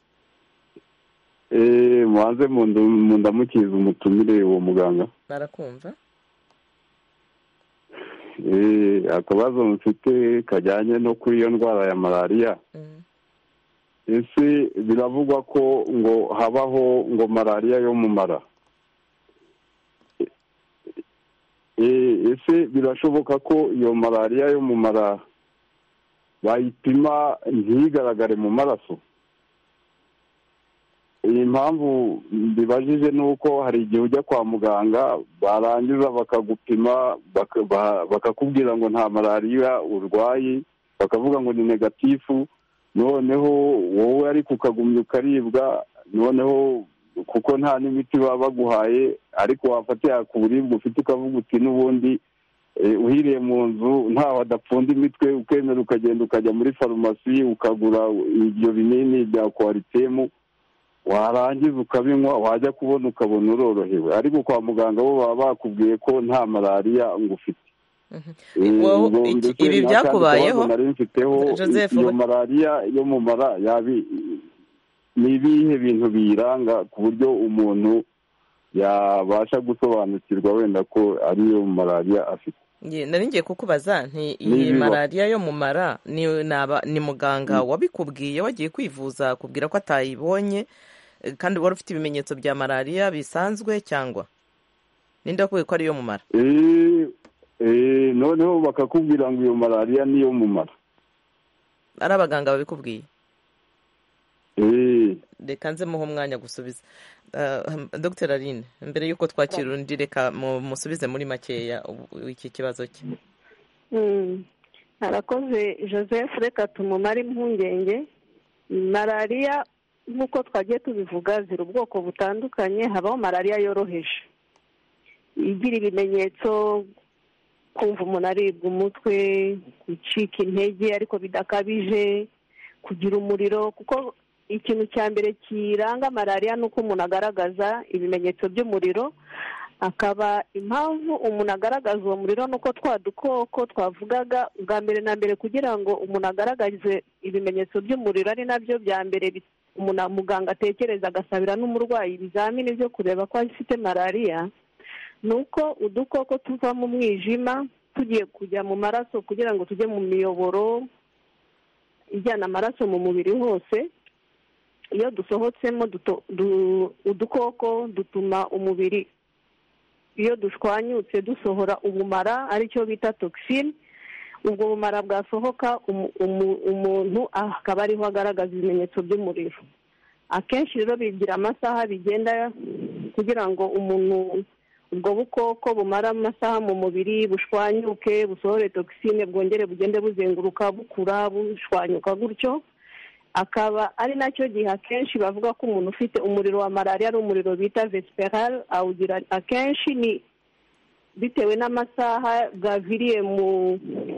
Eh, mwanze mu ndamukiza umutumire uwo muganga.
Barakumva.
Eh, akabazo mfite kajyanye no kuri iyo ndwara ya malariya. Mm. Ese biravugwa ko ngo habaho ngo malariya yo mu mara. Ese birashoboka ko iyo malariya yo mu mara bayipima ntigaragare mu maraso? Iyi mpamvu mbibajije ni uko hari igihe ujya kwa muganga barangiza bakagupima bakakubwira ngo nta malariya urwaye, bakavuga ngo ni negatifu, noneho wowe ariko ukagumya ukaribwa, noneho kuko nta n'imiti baba baguhaye, ariko wafatira ku buribwe ufite ukavuga uti n'ubundi uhiriye mu nzu ntaho adapfunda imitwe, ukemera ukagenda ukajya muri farumasi ukagura ibyo binini bya kwaritemu, warangiza ukabinywa, wajya kubona ukabona urorohewe, ariko kwa muganga bo baba bakubwiye ko nta malariya ngo ufite.
Ibi byakubayeho
Joseph? Iyo malariya yo mu mara yabi ni ibihe bintu biyiranga ku buryo umuntu yabasha gusobanukirwa wenda ko ariyo malariya afite?
nari ngiye kukubaza nti iyi malariya yo mu mara ni muganga wabikubwiye wagiye kwivuza akubwira ko atayibonye kandi wari ufite ibimenyetso bya malariya bisanzwe cyangwa ninde wakubwiye ko ari iyo mu mara?
noneho bakakubwira ngo iyo malariya ni iyo mu mara.
ari abaganga babikubwiye? reka nze muhe umwanya gusubiza. Dr Aline, mbere y'uko twakira undi reka musubize muri makeya iki kibazo cye.
harakoze Joseph, reka tumumare impungenge. malariya nk'uko twagiye tubivuga ziri ubwoko butandukanye. habaho malariya yoroheje igira ibimenyetso kumva umuntu aribwa umutwe, gucika intege ariko bidakabije, kugira umuriro. kuko ikintu cya mbere kiranga malariya ni uko umuntu agaragaza ibimenyetso by'umuriro. akaba impamvu umuntu agaragaza uwo muriro ni uko twa dukoko twavugaga bwa mbere na mbere, kugira ngo umuntu agaragaze ibimenyetso by'umuriro ari nabyo bya mbere umuntu muganga atekereza agasabira n'umurwayi ibizamini byo kureba ko afite malariya, ni uko udukoko tuva mu mwijima tugiye kujya mu maraso kugira ngo tujye mu miyoboro ijyana amaraso mu mubiri hose. iyo dusohotsemo udukoko dutuma umubiri, iyo dushwanyutse dusohora ubumara aricyo bita toxine. ubwo bumara bwasohoka umuntu akaba ariho agaragaza ibimenyetso by'umuriro. akenshi rero bigira amasaha bigenda kugira ngo umuntu ubwo bukoko bumara amasaha mu mubiri bushwanyuke busohore toxine, bwongere bugende buzenguruka bukura bushwanyuka gutyo. akaba ari nacyo gihe akenshi bavuga ko umuntu ufite umuriro wa malariya ari umuriro bita vesiperal. awugira akenshi ni bitewe n'amasaha bwaviriye mu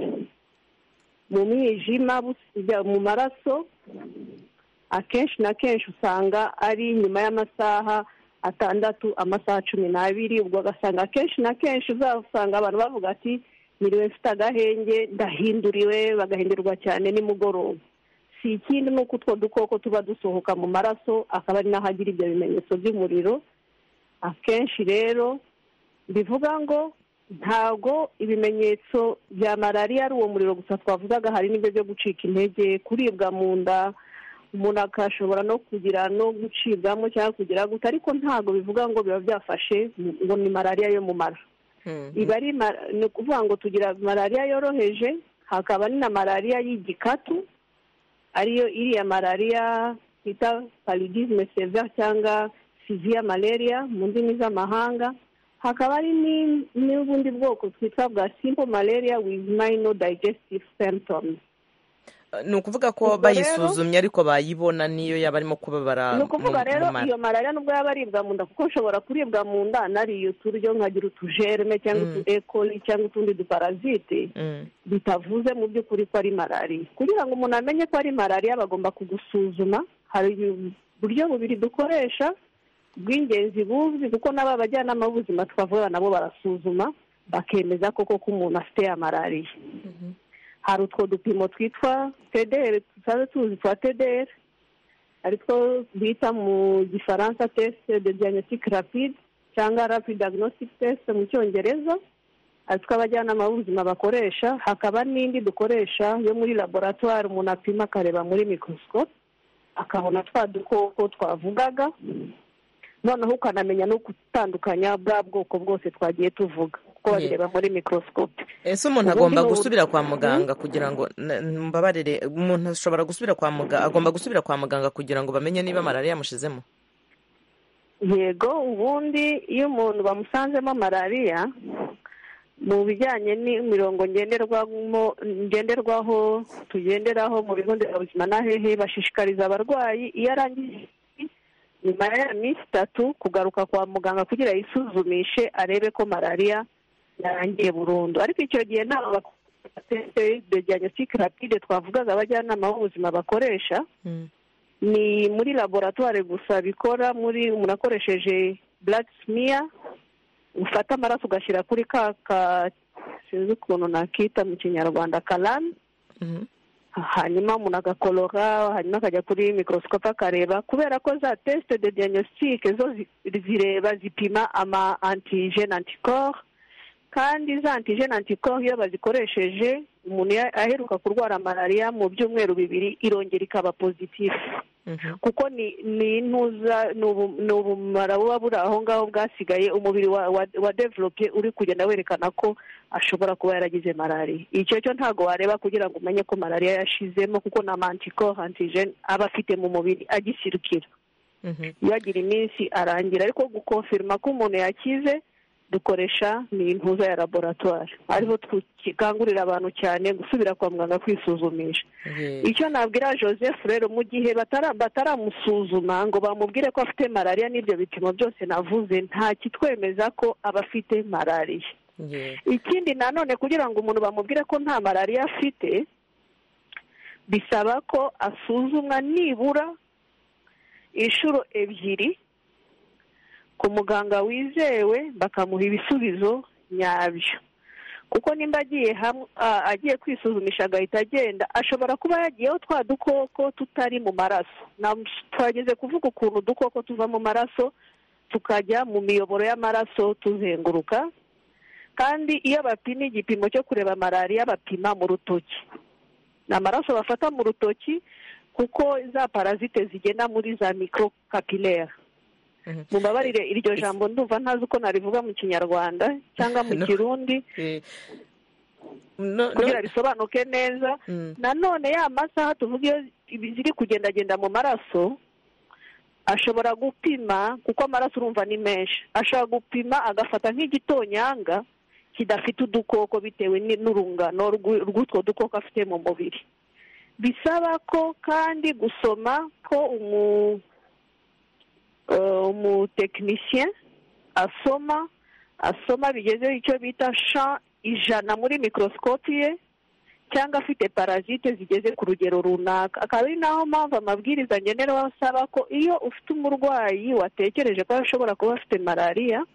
mu mwijima bujya mu maraso. akenshi na kenshi usanga ari nyuma y'amasaha atandatu, amasaha cumi n'abiri. ubwo ugasanga akenshi na kenshi uzasanga abantu bavuga ati niriwe mfite agahenge, ndahinduriwe, bagahindurwa cyane nimugoroba. si ikindi ni uko utwo dukoko tuba dusohoka mu maraso, akaba ari naho agira ibyo bimenyetso by'umuriro. akenshi rero bivuga ngo ntabwo ibimenyetso bya malariya ari uwo muriro gusa twavugaga, hari n'ibyo byo gucika intege, kuribwa mu nda, umuntu akashobora no kugira no gucibwamo cyangwa kugira gute, ariko ntabwo bivuga ngo biba byafashe ngo ni malariya yo mu mara. iba ari ni ukuvuga ngo tugira malariya yoroheje, hakaba ni na malariya y'igikatu ariyo iriya malariya bita paludisme severe cyangwa severe malaria mu ndimi z'amahanga. hakaba hari n'ubundi bwoko twita bwa simple malaria with minor digestive symptoms.
ni ukuvuga ko bayisuzumye ariko bayibona niyo yaba arimo kubabara.
ni ukuvuga rero iyo malariya nubwo yaba aribwa mu nda, kuko nshobora kuribwa mu nda nariye uturyo nkagira utujerme cyangwa utu ekoli cyangwa utundi duparazite, bitavuze mu by'ukuri ko ari malariya. kugira ngo umuntu amenye ko ari malariya bagomba kugusuzuma. hari uburyo bubiri dukoresha bw'ingenzi buzwi, kuko n'aba bajyanama b'ubuzima twavuga nabo barasuzuma bakemeza koko ko umuntu afite ya malariya. hari utwo dupimo twitwa T D R, tuzabe tuzi twa T D R, aritwo bita mu gifaransa test de diagnostic rapide cyangwa rapid diagnostic test mu cyongereza, aritwo abajyanama b'ubuzima bakoresha. hakaba n'indi dukoresha yo muri laboratoire, umuntu apima akareba muri microscope akabona twa dukoko twavugaga, noneho ukanamenya no gutandukanya bwa bwoko bwose twagiye tuvuga kuko babireba muri microscope.
ese umuntu agomba gusubira kwa muganga kugira ngo mbabarire, umuntu ashobora gusubira kwa muganga, agomba gusubira kwa muganga kugira ngo bamenye niba malariya yamushizemo?
yego, ubundi iyo umuntu bamusanzemo malariya, mu bijyanye n'imirongo ngenderwamo ngenderwaho tugenderaho mu bigo nderabuzima na hehe, bashishikariza abarwayi iyo arangije nyuma ya minsi itatu kugaruka kwa muganga kugira yisuzumishe arebe ko malariya yarangiye burundu. ariko icyo gihe ntabwo teste de diagnostic rapide twavugaga abajyanama b'ubuzima bakoresha, ni muri laboratoire gusa bikora. muri umuntu akoresheje blood smear, ufata amaraso ugashyira kuri ka ka sinzi ukuntu nakita mu kinyarwanda karani, hanyuma umuntu agakorora, hanyuma akajya kuri microscope akareba. kubera ko za teste de diagnostic zo zireba zipima ama antigene anticorps, kandi za antigene antikoro iyo bazikoresheje umuntu aheruka kurwara malariya mu byumweru bibiri irongera ikaba pozitifu kuko ni ni intuza ni ubumara buba buri aho ngaho bwasigaye umubiri wa develope uri kugenda werekana ko ashobora kuba yaragize malariya. Icyo cyo ntabwo wareba kugira ngo umenye ko malariya yashizemo kuko na antikoro antigene aba afite mu mubiri agisirukira. Iyo agira iminsi arangira, ariko gukonfirma ko umuntu yakize dukoresha ni intuza ya laboratoire, ariho tukangurira abantu cyane gusubira kwa muganga kwisuzumisha. Icyo nabwira Joseph rero, mu gihe bataramusuzuma ngo bamubwire ko afite malariya n'ibyo bipimo byose navuze, nta kitwemeza ko aba afite malariya. Ikindi nanone kugira ngo umuntu bamubwire ko nta malariya afite, bisaba ko asuzumwa nibura inshuro ebyiri ku muganga wizewe, bakamuha ibisubizo nyabyo. Kuko nimba agiye agiye kwisuzumisha agahita agenda, ashobora kuba yagiyeho twa dukoko tutari mu maraso. Twageze kuvuga ukuntu udukoko tuva mu maraso tukajya mu miyoboro y'amaraso tuzenguruka, kandi iyo bapima igipimo cyo kureba malariya bapima mu rutoki. Ni amaraso bafata mu rutoki kuko za parazite zigenda muri za microcapillaire. Mubabarire iryo jambo ndumva ntazi uko narivuga mu Kinyarwanda cyangwa mu Kirundi kugira risobanuke neza. Nanone ya masaha tuvuga iyo ziri kugendagenda mu maraso, ashobora gupima kuko amaraso urumva ni menshi, ashobora gupima agafata nk'igitonyanga kidafite udukoko bitewe n'urungano rw'utwo dukoko afite mu mubiri. Bisaba ko kandi gusoma ko umu umutekinisien asoma asoma bigezeho icyo bita sha ijana muri mikorosikopi ye, cyangwa afite parazite zigeze ku rugero runaka. Akaba ari naho mpamvu amabwiriza ngenera asaba ko iyo ufite umurwayi watekereje ko ashobora kuba afite malariya,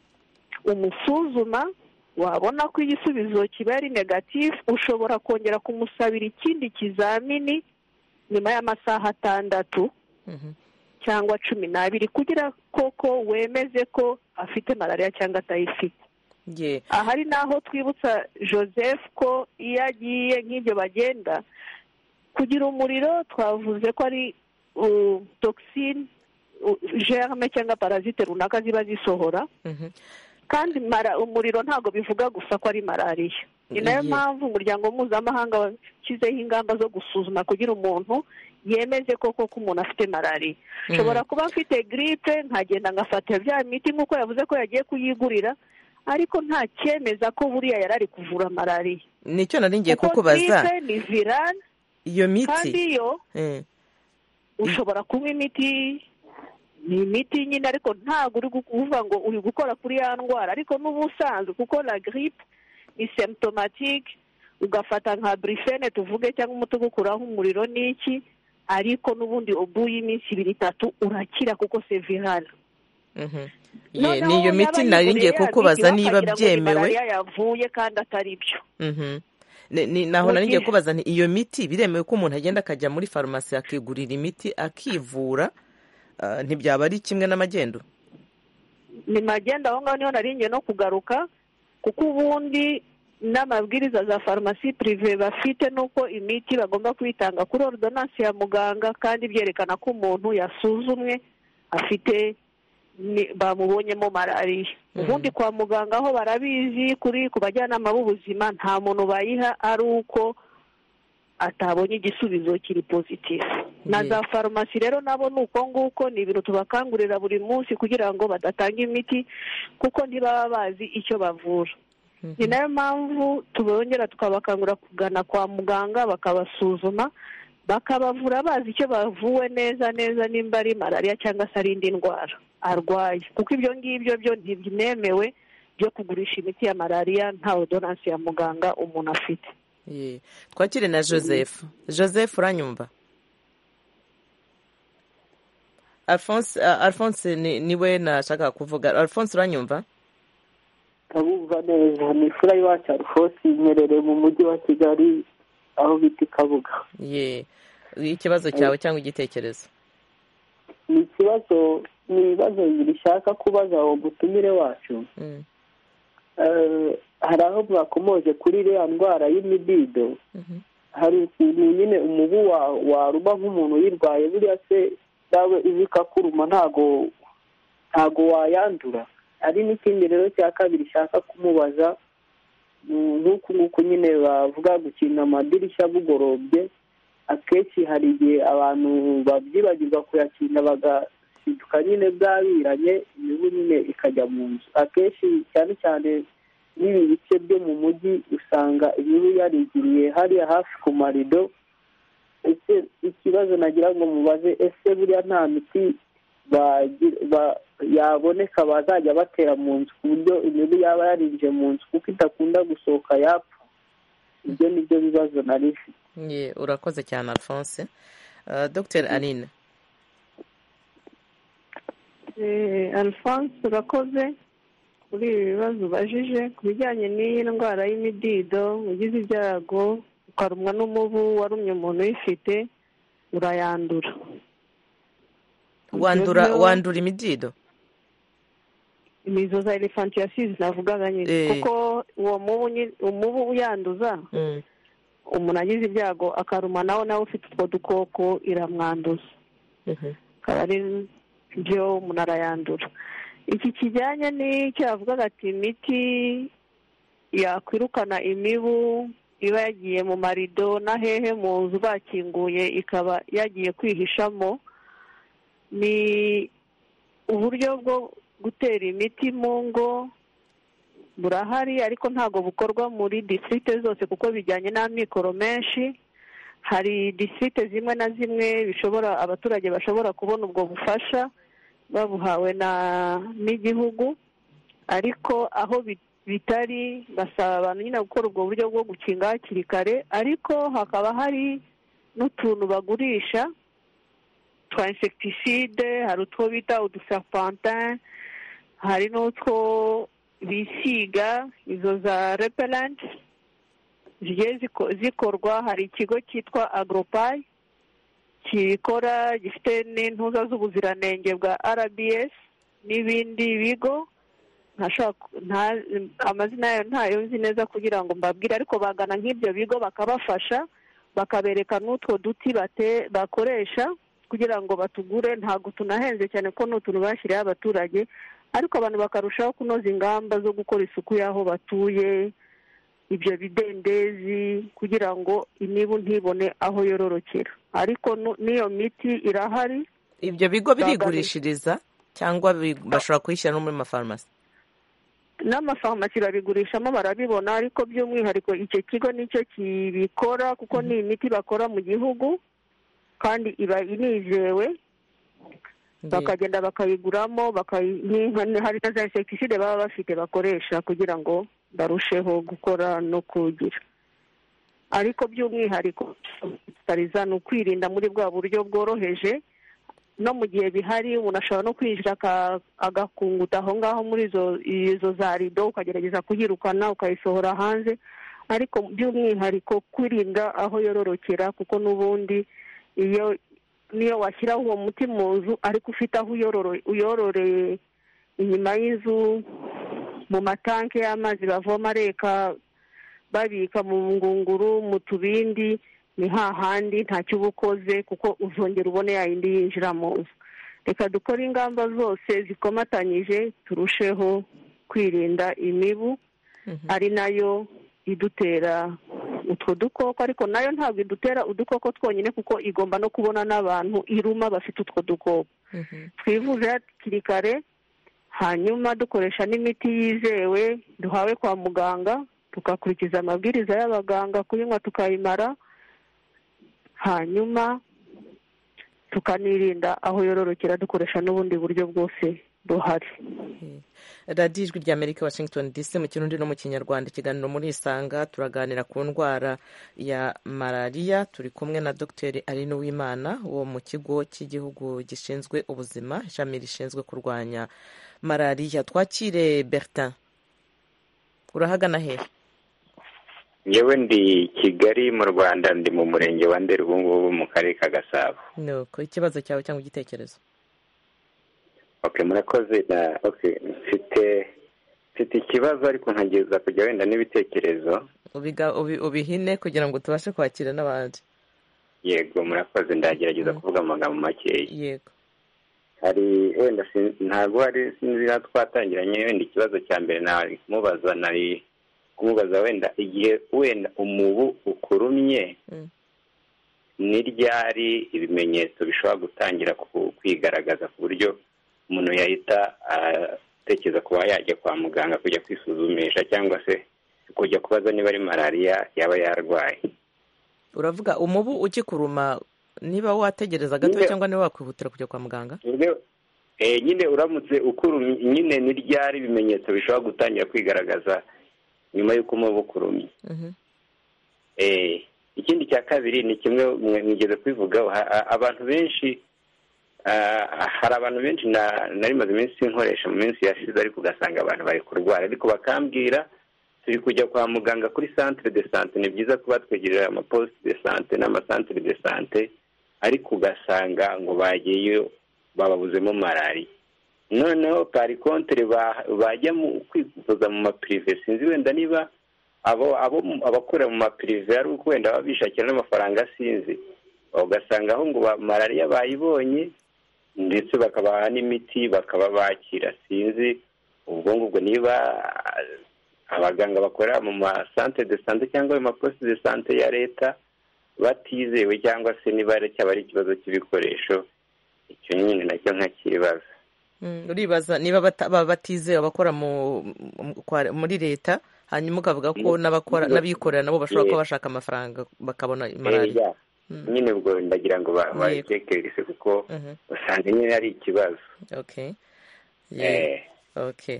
umusuzuma, wabona ko igisubizo kiba ari negatifu, ushobora kongera kumusabira ikindi kizamini nyuma y'amasaha atandatu cyangwa cumi n'abiri kugira koko wemeze ko afite malariya cyangwa atayifite. Aha ari naho twibutsa Joseph ko iyo agiye nk'ibyo bagenda kugira umuriro, twavuze ko ari toxine, germe cyangwa parazite runaka ziba zisohora. Kandi umuriro ntabwo bivuga gusa ko ari malariya. Ni nayo mpamvu umuryango mpuzamahanga washyizeho ingamba zo gusuzuma kugira umuntu yemeze koko ko umuntu afite malariya. Nshobora kuba afite gripe nkagenda ngafata bya miti nk'uko yavuze ko yagiye kuyigurira, ariko nta cyemeza ko buriya yari ari kuvura malariya.
Nicyo nari ngiye kukubaza.
Gripe ni virale,
iyo miti
kandi yo ushobora kunywa imiti, ni imiti nyine, ariko ntabwo uri kuvuga ngo uri gukora kuri ya ndwara. Ariko n'ubusanzwe kuko la gripe ni symptomatique, ugafata nka brifene tuvuge cyangwa umuti ugukuraho umuriro n'iki, ariko n'ubundi ubuye iminsi ibiri itatu urakira kuko c'est viral.
Niyo miti nari ngiye kukubaza niba byemewe
yavuye kandi atari byo.
Naho nari ngiye kubaza nti iyo miti biremewe ko umuntu agenda akajya muri farumasi akigurira imiti akivura, ntibyaba ari kimwe n'amagendo?
Ni magendo aho ngaho niho nari ngiye no kugaruka, kuko ubundi n'amabwiriza za farumasi prive bafite nuko imiti bagomba kuyitanga kuri ordonance ya muganga, kandi byerekana ko umuntu yasuzumwe afite bamubonyemo malariya. Ubundi kwa muganga aho barabizi, kuri ku bajyanama b'ubuzima nta muntu bayiha ari uko atabonye igisubizo kiri pozitifu. Na za farumasi rero nabo ni uko nguko, ni ibintu tubakangurira buri munsi kugira ngo badatanga imiti kuko ntibaba bazi icyo bavura. Ni nayo mpamvu tubongera tukabakangura kugana kwa muganga bakabasuzuma, bakabavura bazi icyo bavuwe neza neza, nimba ari malariya cyangwa se ari indi ndwara arwaye, kuko ibyo ngibyo byo ntibyemewe byo kugurisha imiti ya malariya nta ordonance ya muganga umuntu afite.
Twakire na Joseph. Joseph uranyumva? Alphonse Alphonse niwe nashaka kuvuga. Alphonse uranyumva?
Kabumva neza. Ni fura iwacu Alphonse, inyerere mu mujyi wa Kigali aho bita Kabuga.
Ye. Ikibazo cyawe cyangwa igitekerezo?
Ni ikibazo ni ibibazo bishaka kubaza uwo gutumire wacu.
hari aho bakomoje kuri iriya ndwara y'imidido hari ukuntu nyine umubu waruma nk'umuntu uyirwaye buriya se nawe izi ikakuruma ntago ntago wayandura. hari n'ikindi rero cya kabiri ishaka kumubaza nk'uku nguku nyine bavuga gukina amadirishya bugorobye, akenshi hari igihe abantu babyibagirwa kuyakina bagasiduka nyine bwabiranye imibu nyine ikajya mu nzu. akenshi cyane cyane n'ibi bice byo mu mujyi usanga imibu yarigiriye hariya hafi ku marido. ese ikibazo nagira ngo mubaze, ese buriya nta miti yaboneka bazajya batera mu nzu ku buryo imibu yaba yarinjiye mu nzu kuko idakunda gusohoka yapfa? ibyo ni byo bibazo nari mfite.
urakoze cyane Alphonse. Dr Aline.
Alphonse urakoze kuri ibi bibazo ubajije ku bijyanye n'iyi ndwara y'imidido. ugize ibyago ukarumwa n'umubu warumye umuntu uyifite urayandura.
wandura wandura imidido?
imizo za elephantiasis navugaga nyine kuko uwo mubu umubu uyanduza umuntu agize ibyago akaruma nawe nawe ufite utwo dukoko iramwanduza. akaba ari byo umuntu arayandura. iki kijyanye n'icyo yavugaga ati imiti yakwirukana imibu iba yagiye mu marido na hehe mu nzu bakinguye ikaba yagiye kwihishamo, ni uburyo bwo gutera imiti mu ngo burahari ariko ntabwo bukorwa muri district zose kuko bijyanye n'amikoro menshi. hari district zimwe na zimwe bishobora abaturage bashobora kubona ubwo bufasha babuhawe na n'igihugu, ariko aho bitari basaba abantu nyine gukora ubwo buryo bwo gukinga hakiri kare. ariko hakaba hari n'utuntu bagurisha twa insecticide, hari utwo bita uduserpentin, hari n'utwo bisiga izo za repellent zigiye zikorwa. hari ikigo cyitwa Agropay kikora gifite n'intuza z'ubuziranenge bwa R B S n'ibindi bigo amazina yayo ntayo nzi neza kugira ngo mbabwire, ariko bagana nk'ibyo bigo bakabafasha bakabereka n'utwo duti bakoresha kugira ngo batugure. ntabwo tunahenze cyane ko n'utuntu bashyiriyeho abaturage, ariko abantu bakarushaho kunoza ingamba zo gukora isuku y'aho batuye, ibyo bidendezi, kugira ngo imibu ntibone aho yororokera. ariko n'iyo miti irahari.
ibyo bigo birigurishiriza cyangwa bashobora kuyishyira no muri mafarumasi?
n'amafarumasi babigurishamo barabibona, ariko by'umwihariko icyo kigo nicyo kibikora kuko ni imiti bakora mu gihugu kandi iba inizewe. bakagenda bakayiguramo, hari na za insecticide baba bafite bakoresha kugira ngo barusheho gukora no kugira. ariko by'umwihariko ni ukwirinda muri bwa buryo bworoheje. no mu gihe bihari umuntu ashobora no kwinjira agakunguta aho ngaho muri izo za rido ukagerageza kuyirukana ukayisohora hanze, ariko by'umwihariko kwirinda aho yororokera kuko n'ubundi iyo niyo washyiraho uwo muti mu nzu ariko ufite aho uyororeye inyuma y'inzu mu matanke y'amazi bavoma reka babika mu ngunguru mu tubindi, ni hahandi ntacyo uba ukoze kuko uzongera ubone yayindi yinjira mu nzu. reka dukore ingamba zose zikomatanyije turusheho kwirinda imibu ari nayo idutera utwo dukoko, ariko nayo ntabwo idutera udukoko twonyine kuko igomba no kubona n'abantu iruma bafite utwo dukoko. twivuze hakiri kare, hanyuma dukoresha n'imiti yizewe duhawe kwa muganga, tugakurikiza amabwiriza y'abaganga kuyinywa tukayimara, hanyuma tukanirinda aho yororokera dukoresha n'ubundi buryo bwose buhari.
radiyo ijwi ry'Amerika Washington D C mu kirundi no mu kinyarwanda, ikiganiro muri Isanga. turaganira ku ndwara ya malariya. turi kumwe na Dr Aline Uwimana wo mu kigo cy'igihugu gishinzwe ubuzima, ishami rishinzwe kurwanya malariya. twakire Bertin, urahagana hehe?
yewe ndi Kigali mu Rwanda, ndi mu murenge wa Ndera ubu ngubu mu karere ka Gasabo.
nuko ikibazo cyawe cyangwa igitekerezo?
okay murakoze. na okay mfite mfite ikibazo ariko nkageza kujya wenda n'ibitekerezo
ubihine kugira ngo tubashe kwakira n'abandi.
Yego murakoze, ndagerageza kuvuga amagambo makeya.
Yego,
hari wenda ntabwo hari sinzi twatangiranye wenda ikibazo cya mbere nari kumubaza nari kumubaza wenda igihe wenda umubu ukurumye ni ryari ibimenyetso bishobora gutangira kwigaragaza ku buryo umuntu yahita atekereza kuba yajya kwa muganga kujya kwisuzumisha cyangwa se kujya kubaza niba ari malariya yaba yarwaye.
Uravuga umubu ukikuruma niba wategereza gato cyangwa niba wakwihutira kujya kwa muganga?
Eh nyine uramutse ukurumye nyine ni ryari ibimenyetso bishobora gutangira kwigaragaza nyuma y'uko umubu ukurumye. Eh ikindi cya kabiri ni kimwe mwigeze kwivugaho, abantu benshi hari abantu benshi nari maze iminsi nkoresha mu minsi yashize ariko ugasanga abantu bari kurwara ariko bakambwira turi kujya kwa muganga kuri centre de santé, ni byiza kuba twegerera amaposte de santé n'amasantere de santé ariko ugasanga ngo bagiyeyo bababuzemo malariya. Noneho pari kontere bajya mu kwivuza mu maprive, sinzi wenda niba abo abo abakorera mu maprive ari uko wenda babishakira n'amafaranga sinzi, ugasanga aho ngo malariya bayibonye ndetse bakabaha n'imiti bakaba bakira. Sinzi ubwo ngubwo niba abaganga bakorera mu masantere de santé cyangwa mu maposte de santé ya leta batizewe cyangwa se niba cyaba ari ikibazo cy'ibikoresho, icyo nyine nacyo nkakibaza.
Uribaza niba batizewe abakora muri leta, hanyuma ukavuga ko n'abakora n'abikorera nabo bashobora kuba bashaka amafaranga bakabona malariya.
Nyine ubwo ndagira ngo batekereze kuko usanga nyine ari ikibazo.
Okay. Yeah. Okay.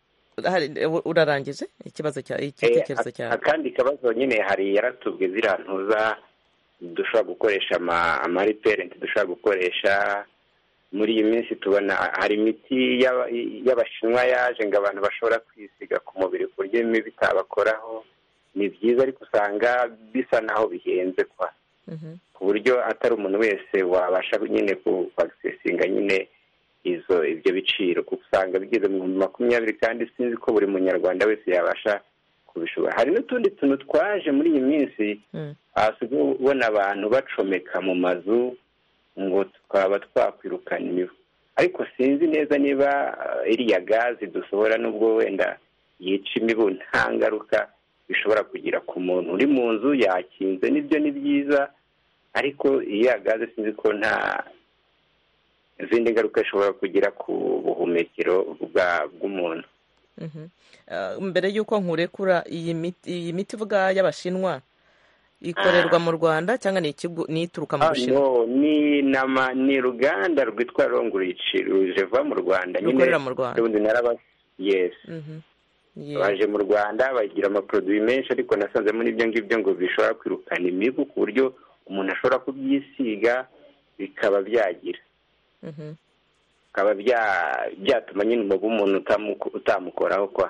Urarangije ikibazo cya igitekerezo cyawe?
Akandi kabazo nyine hari yaratubwe ziriya ntuza dushobora gukoresha ama reperenti dushobora gukoresha muri iyi minsi. Tubona hari imiti y'abashinwa yaje ngo abantu bashobora kwisiga ku mubiri ku buryo imibu itabakoraho. Ni byiza ariko usanga bisa naho bihenze kwa ku buryo atari umuntu wese wabasha nyine kuaccessinga nyine izo ibyo biciro, kuko usanga bigeze mu makumyabiri kandi sinzi ko buri munyarwanda wese yabasha kubishobora. Hari n'utundi tuntu twaje muri iyi minsi ahasigaye ubona abantu bacomeka mu mazu ngo tukaba twakwirukana imibu, ariko sinzi neza niba iriya gazi dusohora n'ubwo wenda yica imibu nta ngaruka bishobora kugira ku muntu uri mu nzu yakinze. Nibyo ni byiza, ariko iya gaze sinzi ko nta izindi ngaruka ishobora kugira ku buhumekero bw'umuntu.
Mbere y'uko nkurekura, iyi miti iyi miti ivuga y'abashinwa ikorerwa mu Rwanda cyangwa ni ikigo nituruka mu Bushinwa?
Ni nama ni ruganda rwitwa Longreach rujeva mu Rwanda
nyine rukorera mu Rwanda.
Ubundi naraba yes baje mu Rwanda bagira amaproduit menshi, ariko nasanze muri ibyo ngibyo ngo bishobora kwirukana imibu ku buryo umuntu ashobora kubyisiga bikaba byagira bikaba byatuma nyine umubu umuntu utamukoraho kwa.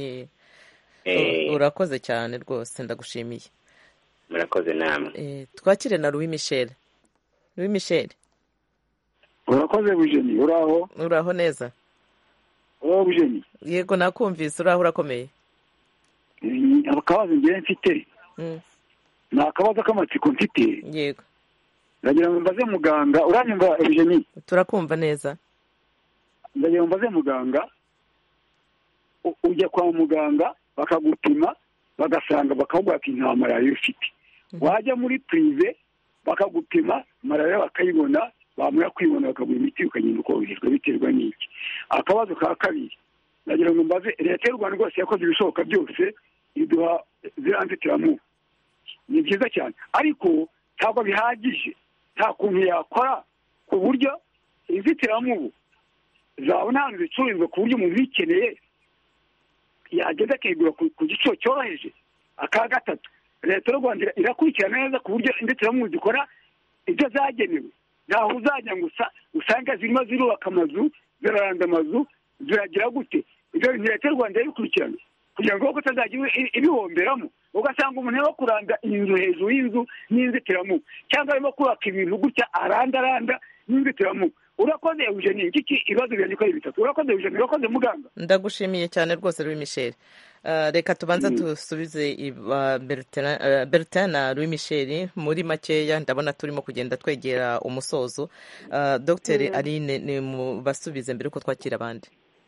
Urakoze cyane rwose, ndagushimiye.
Murakoze namwe.
Twakire na Louis Michel. Louis Michel.
Urakoze Bujeni, uraho?
Uraho neza.
Uraho Bujeni?
Yego nakumvise, uraho urakomeye.
Akabazo ngiye mfite. Ni akabazo k'amatsiko mfite.
Yego.
Ndagira ngo mbaze muganga, uranyumva Bujeni?
Turakumva neza.
Ndagira ngo mbaze muganga, ujya kwa muganga bakagupima bagasanga bakavuga ati nta malariya ufite. Wajya muri prive bakagupima malariya bakayibona, bamara kwibona bakaguha imiti ukagenda ukoroherwa biterwa n'iki. Akabazo ka kabiri, ndagira ngo mbaze, leta y'u Rwanda rwose yakoze ibishoboka byose iduha ziriya nzitiramubu, ni byiza cyane, ariko ntabwo bihagije. Nta kuntu yakora ku buryo inzitiramubu zabona ahantu zicururizwa ku buryo umuntu uyikeneye yagenda akayigura ku giciro cyoroheje. Aka gatatu, leta y'u Rwanda irakurikirana neza ku buryo inzitiramubu zikora ibyo zagenewe. Ntaho uzajya ngo usanga zirimo zirubaka amazu, ziraranda amazu, ziragira gute. Ibyo bintu leta y'u Rwanda yabikurikirana kugira ngo utazajya ibihomberamo, ugasanga umuntu arimo kuranda inzu hejuru y'inzu n'inzitiramubu, cyangwa arimo kubaka ibintu gutya arandaranda n'inzitiramubu, urakoze eugenie iki ibibazo byanjye uko ari bitatu urakoze eugenie urakoze muganga.
Ndagushimiye cyane rwose Louis Michel. Uh, reka tubanza dusubize uh, Bertin na Louis Michel muri makeya, ndabona turimo kugenda twegera umusozo. uh, Dr mm. Aline ni mu basubize mbere uko twakira abandi.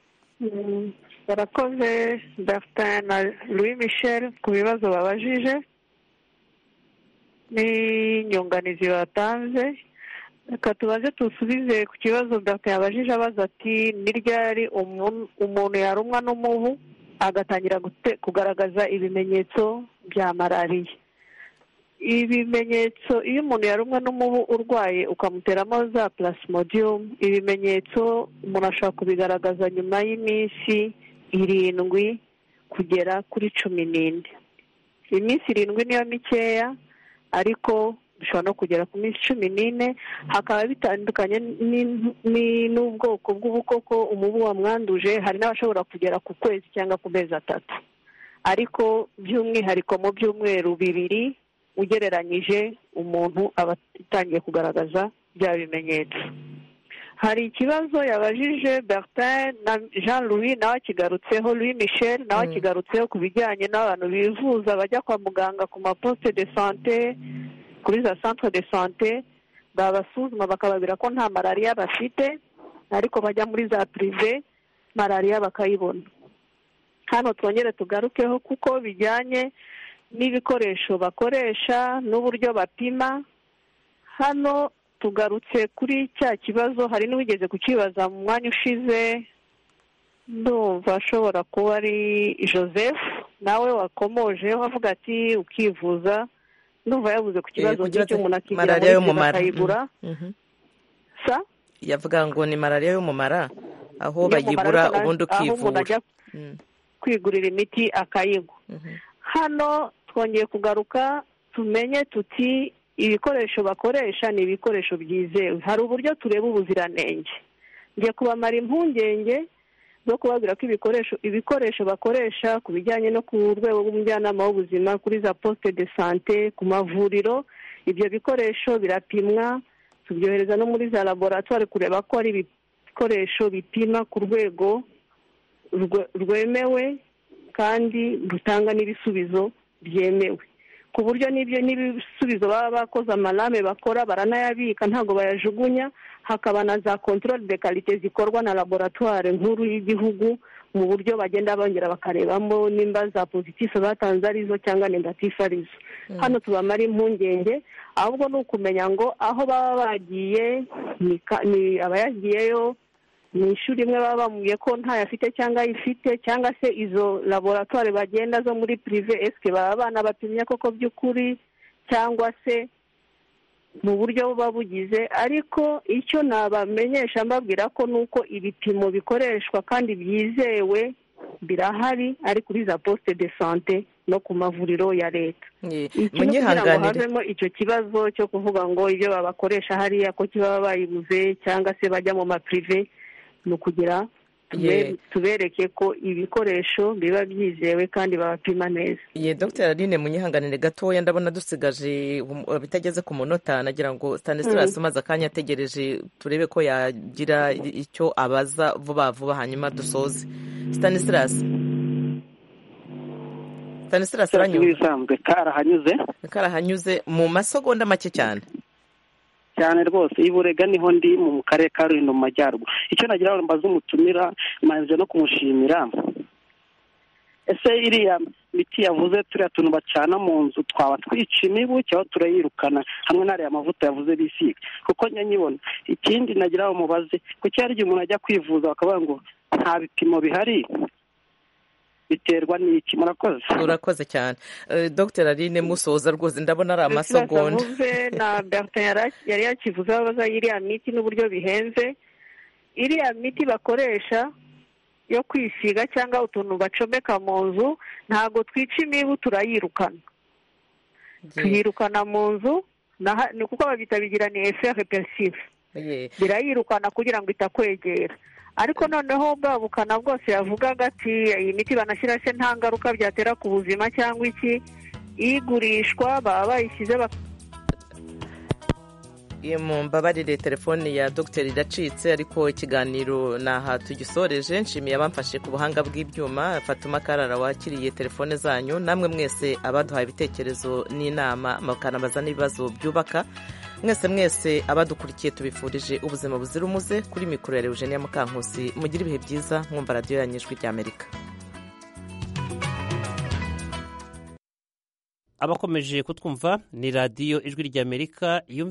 Barakoze mm. Bertin na Louis Michel ku bibazo babajije ni nyunganizi batanze. Reka tubaze tusubize ku kibazo Bertin yabajije abaza ati ni ryari umuntu yarumwa n'umubu agatangira kugaragaza ibimenyetso bya malariya. Ibimenyetso iyo umuntu yarumwe n'umubu urwaye ukamuteramo za plasmodium, ibimenyetso umuntu ashobora kubigaragaza nyuma y'iminsi irindwi kugera kuri cumi n'ine. Iminsi irindwi niyo mikeya, ariko bishobora no kugera ku minsi cumi n'ine. Hakaba bitandukanye n'ubwoko bw'ubukoko umubu wamwanduje. Hari n'abashobora kugera ku kwezi cyangwa ku mezi atatu, ariko by'umwihariko mu byumweru bibiri ugereranyije umuntu aba atangiye kugaragaza bya bimenyetso. Hari ikibazo yabajije Bertin na Jean Louis nawe akigarutseho, Louis Michel nawe akigarutseho ku bijyanye n'abantu bivuza bajya kwa muganga ku maposte de sante, kuri za centre de sante, babasuzuma bakababwira ko nta malariya bafite, ariko bajya muri za prive malariya bakayibona. Hano twongere tugarukeho kuko bijyanye n'ibikoresho bakoresha n'uburyo bapima. Hano tugarutse kuri cya kibazo, hari n'uwigeze kukibaza mu mwanya ushize, ndumva ashobora kuba ari Joseph, nawe wakomoje wavuga ati ukivuza, ndumva yavuze ku kibazo cy'icyo umuntu akigira muri bakayigura. Sa
yavuga ngo ni malariya yo mu mara, aho bayigura ubundi ukivura,
kwigurira imiti akayigwa. Hano twongeye kugaruka tumenye tuti ibikoresho bakoresha ni ibikoresho byizewe. Hari uburyo tureba ubuziranenge. Ngiye kubamara impungenge zo kubabwira ko ibikoresho ibikoresho bakoresha ku bijyanye no ku rwego rw'umujyanama w'ubuzima kuri za poste de sante, ku mavuriro, ibyo bikoresho birapimwa, tubyohereza no muri za laboratoire kureba ko ari ibikoresho bipima ku rwego rwemewe kandi rutanga n'ibisubizo byemewe, ku buryo n'ibyo n'ibisubizo baba bakoze amalame bakora baranayabika, ntabwo bayajugunya. Hakaba na za controle de qualité zikorwa na laboratoire nkuru y'igihugu, mu buryo bagenda bongera bakarebamo nimba za positif batanze arizo cyangwa negatif arizo. mm. Hano tubamara impungenge, ahubwo ni ukumenya ngo aho baba bagiye ni abayagiyeyo ni ishuri imwe baba bamubwiye ko ntayo afite cyangwa ayifite, cyangwa se izo laboratoire bagenda zo muri prive eske baba abana bapimye koko by'ukuri cyangwa se mu buryo buba bugize. Ariko icyo nabamenyesha mbabwira ko nuko ibipimo bikoreshwa kandi byizewe birahari, ari kuri za poste de sante no ku mavuriro ya leta. Kugira ngo havemo icyo kibazo cyo kuvuga ngo ibyo babakoresha hariya ko kiba bayibuze cyangwa se bajya mu maprive, ni ukugira tubereke ko ibikoresho biba byizewe kandi babapima neza.
Ye Dr Aline munyihanganire gatoya, ndabona dusigaje bitageze ku munota, nagira ngo Stanislas umaze akanya ategereje turebe ko yagira icyo abaza vuba vuba hanyuma dusoze. Stanislas Stanislas
aranyuze karahanyuze
karahanyuze mu masegonda make cyane
cyane rwose. Iburega niho ndi mu karere ka Rulindo mu majyaruguru. Icyo nagira ngo mbaze umutumira manje no kumushimira, ese iriya miti yavuze turiya tuntu bacana mu nzu twaba twica imibu cyangwa turayirukana hamwe n'ariya mavuta yavuze bisiga, kuko nyanyibona. Ikindi nagira ngo mubaze, kuko hari igihe umuntu ajya kwivuza bakavuga ngo nta bipimo bihari, biterwa n'iki? Murakoze.
Urakoze cyane. uh, Dr Aline musoza rwose ndabona ari amasegonda.
Na Bertin yari yakivuze babaza iriya miti n'uburyo bihenze. Iriya miti bakoresha yo kwisiga cyangwa utuntu bacomeka mu nzu, ntabwo twica imibu, turayirukana. Tuyirukana mu nzu, ni kuko babita bigira ni effet repulsif. Birayirukana kugira ngo itakwegera. Ariko noneho bwa bukana bwose yavugaga ati iyi miti banashyira se nta ngaruka byatera ku buzima cyangwa iki, igurishwa baba bayishyize
mumbabarire telefone ya dogiteri iracitse ariko ikiganiro ni aha tugisoreje. nshimiye abamfashe ku buhanga bw'ibyuma, Fatuma Karara wakiriye telefone zanyu, namwe mwese abaduhaye ibitekerezo n'inama mukanabaza n'ibibazo byubaka. mwese mwese abadukurikiye tubifurije ubuzima buzira umuze. Kuri mikoro ya Eugenia Mukankusi, mugire ibihe byiza mwumva radiyo yanyu Ijwi ry'Amerika.
abakomeje kutwumva ni radiyo Ijwi ry'Amerika.